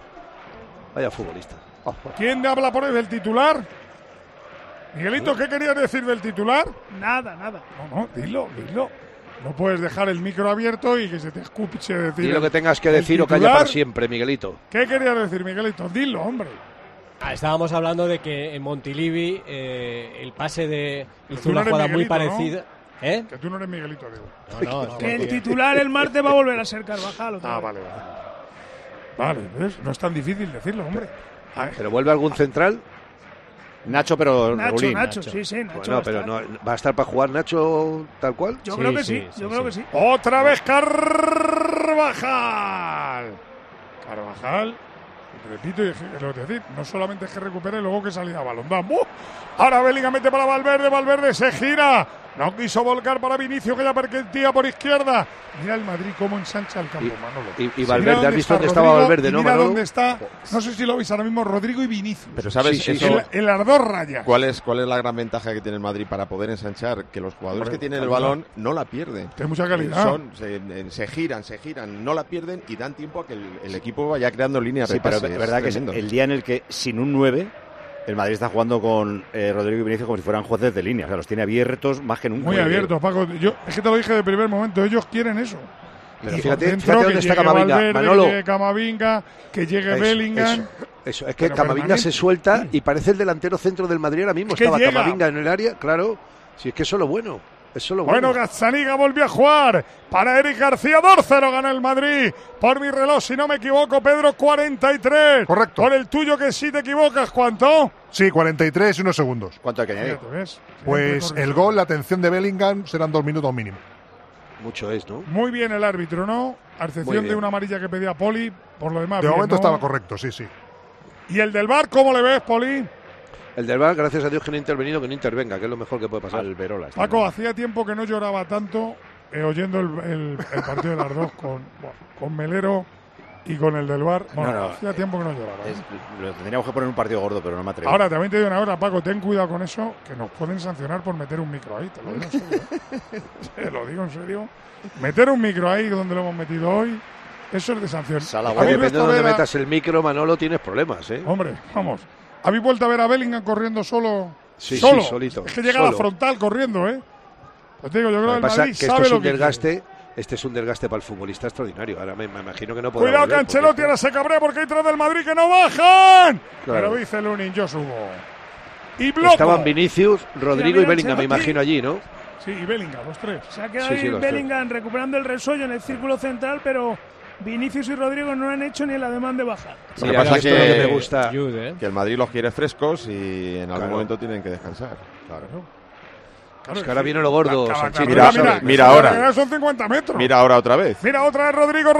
Vaya futbolista. ¿Quién habla por él del titular? Miguelito, ¿qué querías decir del titular? Nada. No, dilo. No puedes dejar el micro abierto y que se te escuche decir. Di lo que tengas que decir o calla para siempre, Miguelito. ¿Qué querías decir, Miguelito? Dilo, hombre. Estábamos hablando de que en Montilivi el pase hizo una jugada muy parecida. ¿No? Que tú no eres Miguelito, digo. No, que el titular el martes va a volver a ser Carvajal. Vale. Vale, ¿ves? No es tan difícil decirlo, hombre. ¿Pero vuelve algún central? Nacho, pero regulín. Nacho, sí, Nacho. Bueno, pero no, ¿va a estar para jugar Nacho tal cual? Yo creo que sí. Otra vez Carvajal. Repito, lo que decir, no solamente es que recupere, luego que salía a balón. Ahora Bellingham mete para Valverde se gira. No quiso volcar para Vinicius, que ya perquetía por izquierda. Mira el Madrid cómo ensancha el campo, Manolo. Y Valverde, ¿has visto dónde estaba Valverde, no, Mira Manolo? dónde está, no sé si lo veis ahora mismo, Rodrigo y Vinicius. Pero ¿sabes en las dos rayas? ¿Cuál es la gran ventaja que tiene el Madrid para poder ensanchar? Que los jugadores que tienen el balón no la pierden. Tiene mucha calidad. Se giran, no la pierden y dan tiempo a que el equipo vaya creando líneas de pase. Pero es verdad que es el día en el que sin un 9... El Madrid está jugando con Rodrigo y Vinicius como si fueran jueces de línea. O sea, los tiene abiertos más que nunca. Muy abiertos, Paco. Es que te lo dije de primer momento. Ellos quieren eso. Pero fíjate dónde está Camavinga. Manolo. Que llegue Camavinga, que llegue Bellingham. Eso. Es que Camavinga se suelta y parece el delantero centro del Madrid ahora mismo. Estaba Camavinga en el área, claro. Si es que eso es lo bueno. Bueno, Gazzaniga volvió a jugar para Eric García. 2-0 gana el Madrid. Por mi reloj, si no me equivoco, Pedro, 43. Correcto. Por el tuyo, que si te equivocas, ¿cuánto? Sí, 43 y unos segundos. ¿Cuánto hay que añadir? Pues el gol, la atención de Bellingham serán 2 minutos mínimo. Mucho es, ¿no? Muy bien el árbitro, ¿no? A excepción de una amarilla que pedía Poli. Por lo demás, de momento ¿no? Estaba correcto, sí. ¿Y el del VAR, cómo le ves, Poli? El del VAR, gracias a Dios que no ha intervenido, que no intervenga, que es lo mejor que puede pasar. Alberola. Paco, hacía tiempo que no lloraba tanto oyendo el partido de las dos con Melero y con el del VAR. Bueno, hacía tiempo que no lloraba. Lo tendríamos que poner un partido gordo, pero no me atrevo. Ahora, también te digo una hora, Paco, ten cuidado con eso, que nos pueden sancionar por meter un micro ahí. Te lo digo en serio. Te lo digo en serio. Meter un micro ahí donde lo hemos metido hoy, eso es de sanción. Depende de dónde metas el micro, Manolo, tienes problemas, ¿eh? Hombre, vamos. ¿Habéis vuelto a ver a Bellingham corriendo solo? Sí, solo. sí, solito. Es que llega a la frontal corriendo, ¿eh? Pues digo, yo creo que el Madrid sabe lo que quiere. Este es un desgaste para el futbolista extraordinario. Ahora me imagino que no podrá Cuidado volver, que Ancelotti ahora se cabrea porque hay tres del Madrid que no bajan. Claro. Pero dice Lunin, yo subo. Y bloco. Estaban Vinicius, Rodrigo y Bellingham, me imagino allí, ¿no? Sí, y Bellingham, los tres. Se ha quedado ahí Bellingham recuperando el resollo en el círculo central, pero Vinicius y Rodrigo no han hecho ni el ademán de bajar. Lo que pasa es que me gusta que el Madrid los quiere frescos y en algún momento tienen que descansar. Claro. Es que ahora viene lo gordo, Sanchís. Mira ahora. Son 50 metros. Mira ahora otra vez. Mira otra vez Rodrigo.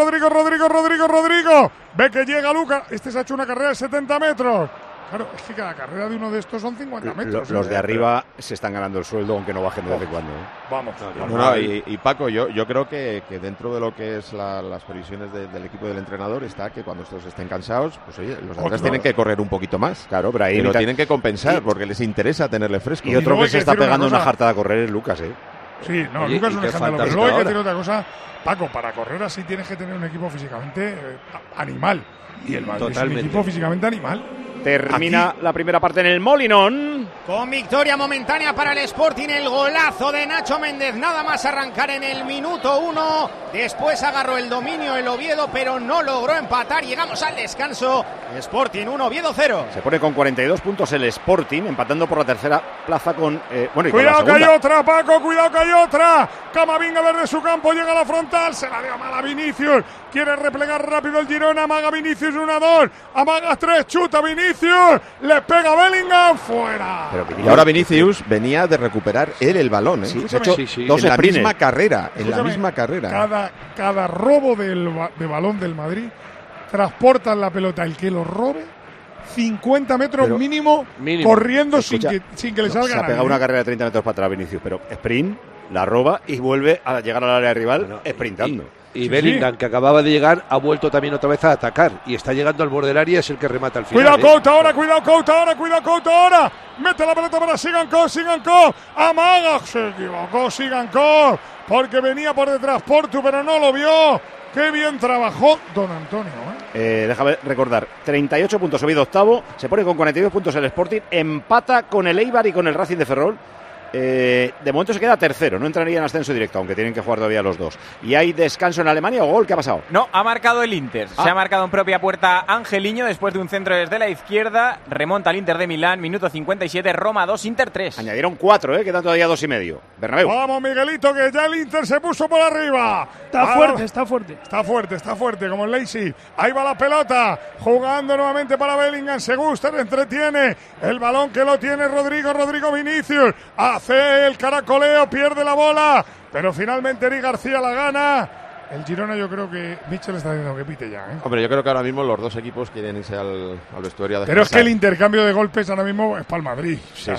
Ve que llega Lucas. Este se ha hecho una carrera de 70 metros. Claro, es que cada carrera de uno de estos son 50 metros. Los de arriba se están ganando el sueldo, aunque no bajen de vez en cuando. Vamos. Y Paco, yo creo que dentro de lo que es las previsiones del equipo y del entrenador está que cuando estos estén cansados, pues oye, los de atrás tienen que correr un poquito más. Claro, pero ahí lo tienen que compensar porque les interesa tenerle fresco. Y otro que se está pegando una jartada a correr es Lucas, ¿eh? Sí, no, Lucas es un escándalo. Pero luego hay que decir otra cosa. Paco, para correr así tienes que tener un equipo físicamente animal. Y el Madrid es un equipo físicamente animal. Termina la primera parte en el Molinón. Con victoria momentánea para el Sporting, el golazo de Nacho Méndez, nada más arrancar en el minuto 1. Después agarró el dominio el Oviedo, pero no logró empatar. Llegamos al descanso. Sporting 1, Oviedo 0. Se pone con 42 puntos el Sporting, empatando por la tercera plaza con... cuidado que hay otra, Paco, cuidado que hay otra. Camavinga desde su campo, llega a la frontal, se la dio mal a Vinicius. Quiere replegar rápido el Girona, amaga Vinicius 1-2, amaga 3, chuta Vinicius, le pega Bellingham, fuera. Y ahora Vinicius venía de recuperar él el balón, ¿eh? Sí, en la misma carrera, Cada robo de balón del Madrid, transportan la pelota, el que lo robe, 50 metros mínimo, corriendo sin que le salga nada. Se ha pegado una carrera de 30 metros para atrás Vinicius, pero sprint, la roba y vuelve a llegar al área rival sprintando. Y Bellingham, que acababa de llegar, ha vuelto también otra vez a atacar. Y está llegando al borde del área, es el que remata al final. Cuidado Couto ahora. Mete la pelota para Sigankov. Amaga. Se equivocó Sigankov. Porque venía por detrás Portu, pero no lo vio. Qué bien trabajó Don Antonio. Déjame recordar. 38 puntos, Oviedo octavo. Se pone con 42 puntos el Sporting. Empata con el Eibar y con el Racing de Ferrol. De momento se queda tercero, no entraría en ascenso directo, aunque tienen que jugar todavía los dos. ¿Y hay descanso en Alemania o gol? ¿Qué ha pasado? No, ha marcado el Inter. Se ha marcado en propia puerta Angeliño después de un centro desde la izquierda. Remonta al Inter de Milán, minuto 57, Roma 2, Inter 3. Añadieron 4, quedan todavía 2,5. Bernabéu. Vamos, Miguelito, que ya el Inter se puso por arriba. Está fuerte, como el Leipzig. Ahí va la pelota, jugando nuevamente para Bellingham, se gusta, entretiene. El balón que lo tiene Rodrigo Vinicius. Hace el caracoleo, pierde la bola, pero finalmente Eric García la gana. El Girona, yo creo que Michel está diciendo que pite ya. Hombre, yo creo que ahora mismo los dos equipos quieren irse al vestuario a descansar. Pero es que el intercambio de golpes ahora mismo es para el Madrid. Sí.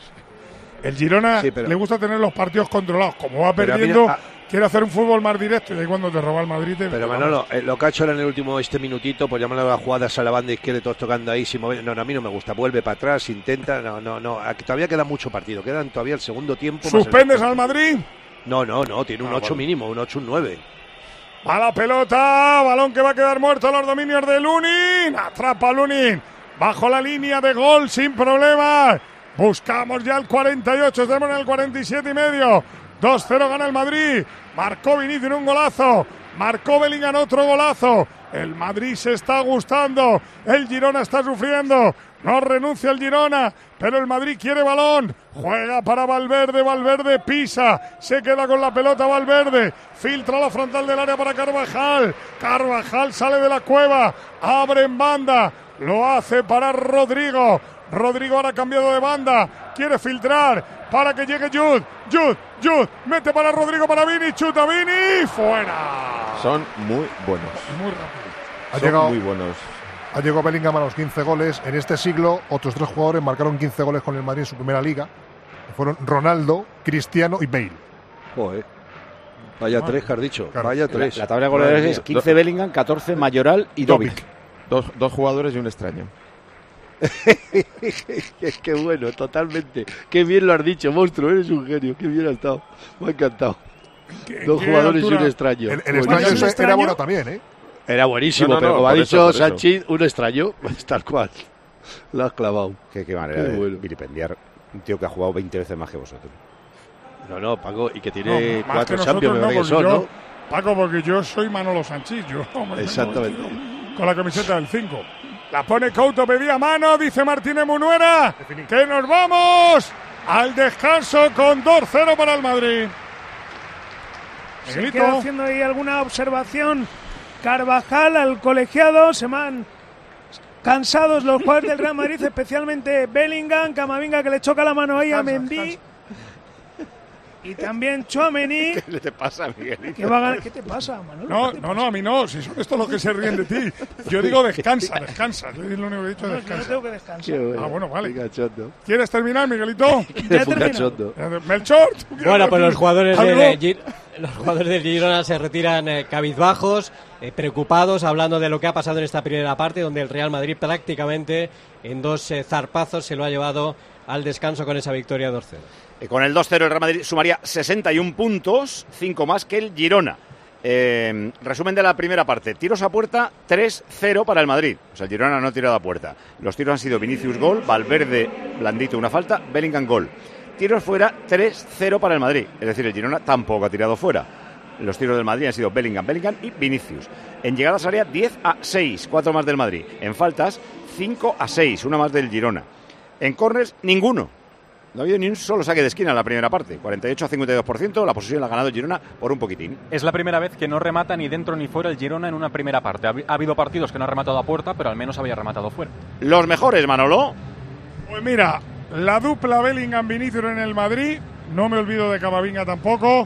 El Girona le gusta tener los partidos controlados. Como va perdiendo, quiere hacer un fútbol más directo. Y ahí cuando te roba el Madrid... Pero Manolo, lo que ha hecho ahora en el último minuto, pues llamarlo a las jugadas a la banda izquierda, todos tocando ahí sin mover. No, a mí no me gusta. Vuelve para atrás, intenta. No. Aquí todavía queda mucho partido. Quedan todavía el segundo tiempo. ¿Suspendes al Madrid? No. Tiene un 8 mínimo, un 8, un 9. A la pelota, balón que va a quedar muerto a los dominios de Lunin. Atrapa Lunin. Bajo la línea de gol sin problemas. Buscamos ya el 48, estamos en el 47,5. 2-0 gana el Madrid. Marcó Vinicius un golazo. Marcó Bellingham otro golazo. El Madrid se está gustando. El Girona está sufriendo. No renuncia el Girona, pero el Madrid quiere balón. Juega para Valverde. Valverde pisa. Se queda con la pelota Valverde. Filtra la frontal del área para Carvajal. Carvajal sale de la cueva. Abre en banda. Lo hace para Rodrigo. Rodrigo ahora ha cambiado de banda. Quiere filtrar para que llegue Jude. Mete para Rodrigo, para Vini. Chuta Vini. Fuera. Son muy buenos. Muy rápido. Muy buenos. Ha llegado Bellingham a los 15 goles. En este siglo, otros 3 jugadores marcaron 15 goles con el Madrid en su primera liga. Fueron Ronaldo, Cristiano y Bale. Joder. Vaya 3 que has dicho. Claro. Vaya 3. La tabla de goleadores es 15 Bellingham, 14 Mayoral y Dovic. Dos jugadores y un extraño. Qué bueno, totalmente. Qué bien lo has dicho, monstruo, eres un genio. Qué bien ha estado. Me ha encantado. 2 jugadores y un extraño. El extraño era bueno también, ¿eh? Era buenísimo, pero como ha dicho Sanchís, un extraño, tal cual. Lo has clavado. Qué manera de vilipendiar un tío que ha jugado 20 veces más que vosotros. No, Paco, y que tiene 4 que Champions, no, que son, ¿no? Paco, porque yo soy Manolo Sanchís, Exactamente. Con la camiseta del 5. La pone Couto, pedía mano, dice Martínez Munuera, que nos vamos al descanso con 2-0 para el Madrid. Se queda haciendo ahí alguna observación Carvajal al colegiado, se van cansados los jugadores del Real Madrid, especialmente Bellingham, Camavinga que le choca la mano ahí a Mendy. Y también Tchouaméni. ¿Qué te pasa, Miguelito? ¿Qué te pasa, Manolo? No, a mí no. Si son estos los que se ríen de ti. Yo digo descansa. Yo lo único que he dicho es descansa. Yo no tengo que descansar. Bueno, vale. ¿Quieres terminar, Miguelito? Ya he terminado. Melchor. Bueno, pues los jugadores del Girona se retiran cabizbajos, preocupados, hablando de lo que ha pasado en esta primera parte, donde el Real Madrid prácticamente en 2 zarpazos se lo ha llevado al descanso con esa victoria 2-0. Con el 2-0 el Real Madrid sumaría 61 puntos, 5 más que el Girona. Resumen de la primera parte. Tiros a puerta, 3-0 para el Madrid. O sea, el Girona no ha tirado a puerta. Los tiros han sido Vinicius gol, Valverde blandito una falta, Bellingham gol. Tiros fuera, 3-0 para el Madrid. Es decir, el Girona tampoco ha tirado fuera. Los tiros del Madrid han sido Bellingham y Vinicius. En llegadas a área, 10-6, 4 más del Madrid. En faltas, 5-6, una más del Girona. En córners, ninguno. No ha habido ni un solo saque de esquina en la primera parte. 48-52%, la posesión la ha ganado el Girona por un poquitín. Es la primera vez que no remata ni dentro ni fuera el Girona en una primera parte. Ha habido partidos que no ha rematado a puerta, pero al menos había rematado fuera. Los mejores, Manolo. Pues mira, la dupla Bellingham-Vinicius en el Madrid. No me olvido de Camavinga tampoco.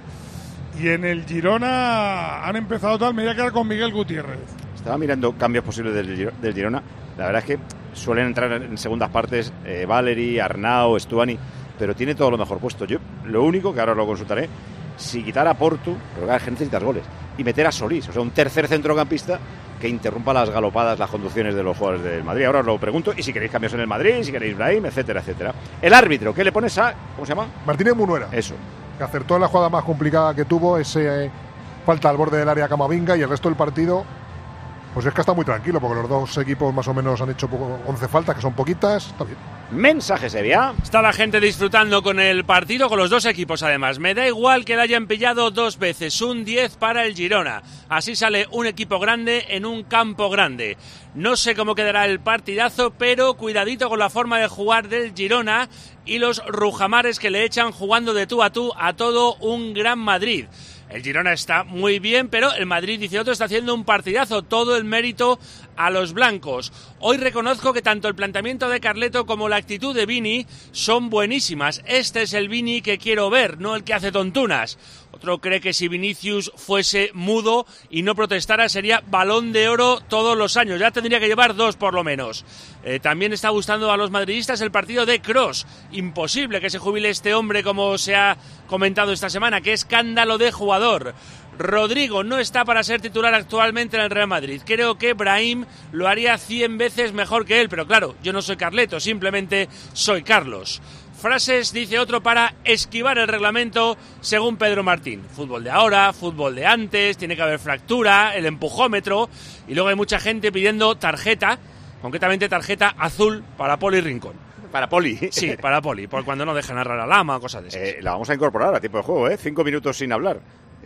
Y en el Girona han empezado tal. Me voy a quedar con Miguel Gutiérrez. Estaba mirando cambios posibles del Girona. La verdad es que suelen entrar en segundas partes Valeri, Arnau, Stuani, pero tiene todo lo mejor puesto. Yo lo único, que ahora lo consultaré, si quitar a Portu, pero claro, necesitas goles, y meter a Solís, o sea, un tercer centrocampista que interrumpa las galopadas, las conducciones de los jugadores del Madrid. Ahora os lo pregunto, y si queréis cambios en el Madrid, si queréis Brahim, etcétera, etcétera. El árbitro, ¿qué le pones a...? ¿Cómo se llama? Martínez Munuera. Eso. Que acertó en la jugada más complicada que tuvo, ese falta al borde del área Camavinga, y el resto del partido... Pues es que está muy tranquilo, porque los dos equipos más o menos han hecho 11 faltas, que son poquitas. Está bien. Mensaje, Sevilla. Está la gente disfrutando con el partido, con los dos equipos además. Me da igual que la hayan pillado 2 veces, un 10 para el Girona. Así sale un equipo grande en un campo grande. No sé cómo quedará el partidazo, pero cuidadito con la forma de jugar del Girona y los rujamares que le echan jugando de tú a todo un Gran Madrid. El Girona está muy bien, pero el Madrid, dice otro, está haciendo un partidazo. Todo el mérito a los blancos. Hoy reconozco que tanto el planteamiento de Carleto como la actitud de Vini son buenísimas. Este es el Vini que quiero ver, no el que hace tontunas. Otro cree que si Vinicius fuese mudo y no protestara sería Balón de Oro todos los años. Ya tendría que llevar 2 por lo menos. También está gustando a los madridistas el partido de Kroos. Imposible que se jubile este hombre como se ha comentado esta semana. Qué escándalo de jugador. Rodrigo no está para ser titular actualmente en el Real Madrid. Creo que Brahim lo haría 100 veces mejor que él. Pero claro, yo no soy Carleto, simplemente soy Carlos. Frases, dice otro, para esquivar el reglamento según Pedro Martín. Fútbol de ahora, fútbol de antes, tiene que haber fractura, el empujómetro. Y luego hay mucha gente pidiendo tarjeta, concretamente tarjeta azul para Poli Rincón. ¿Para Poli? Sí, para Poli, por cuando no dejan narrar a Lama o cosas de esas. La vamos a incorporar a tiempo de juego, 5 minutos sin hablar.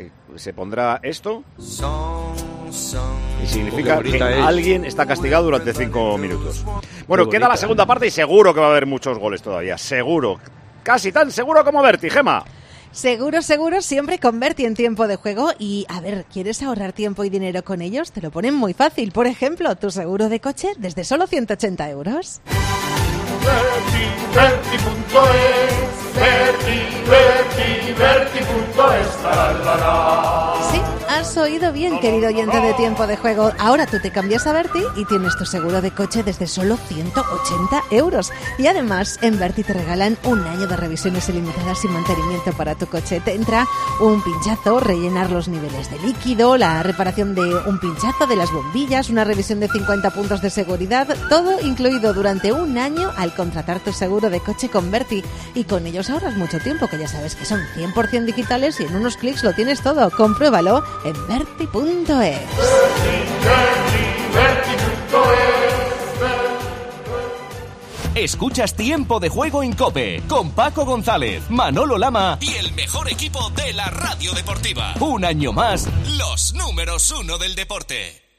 Se pondrá esto y significa que alguien está castigado durante 5 minutos. Bueno, queda la segunda parte y seguro que va a haber muchos goles todavía, seguro. Casi tan seguro como Berti, Gema. Seguro, siempre con Berti en tiempo de juego. Y, a ver, ¿quieres ahorrar tiempo y dinero con ellos? Te lo ponen muy fácil. Por ejemplo, tu seguro de coche desde solo 180 euros. Sí, has oído bien, querido oyente de Tiempo de Juego. Ahora tú te cambias a Berti y tienes tu seguro de coche desde solo 180 euros. Y además, en Berti te regalan un año de revisiones ilimitadas y mantenimiento para tu coche. Te entra un pinchazo, rellenar los niveles de líquido, la reparación de un pinchazo de las bombillas, una revisión de 50 puntos de seguridad, todo incluido durante un año al contratar tu seguro de coche con Berti. Y con ellos ahorras mucho tiempo, que ya sabes que son 100% digitales y en unos clics lo tienes todo. Compruébalo en Berti.es. Escuchas Tiempo de Juego en COPE con Paco González, Manolo Lama y el mejor equipo de la radio deportiva. Un año más, los números 1 del deporte.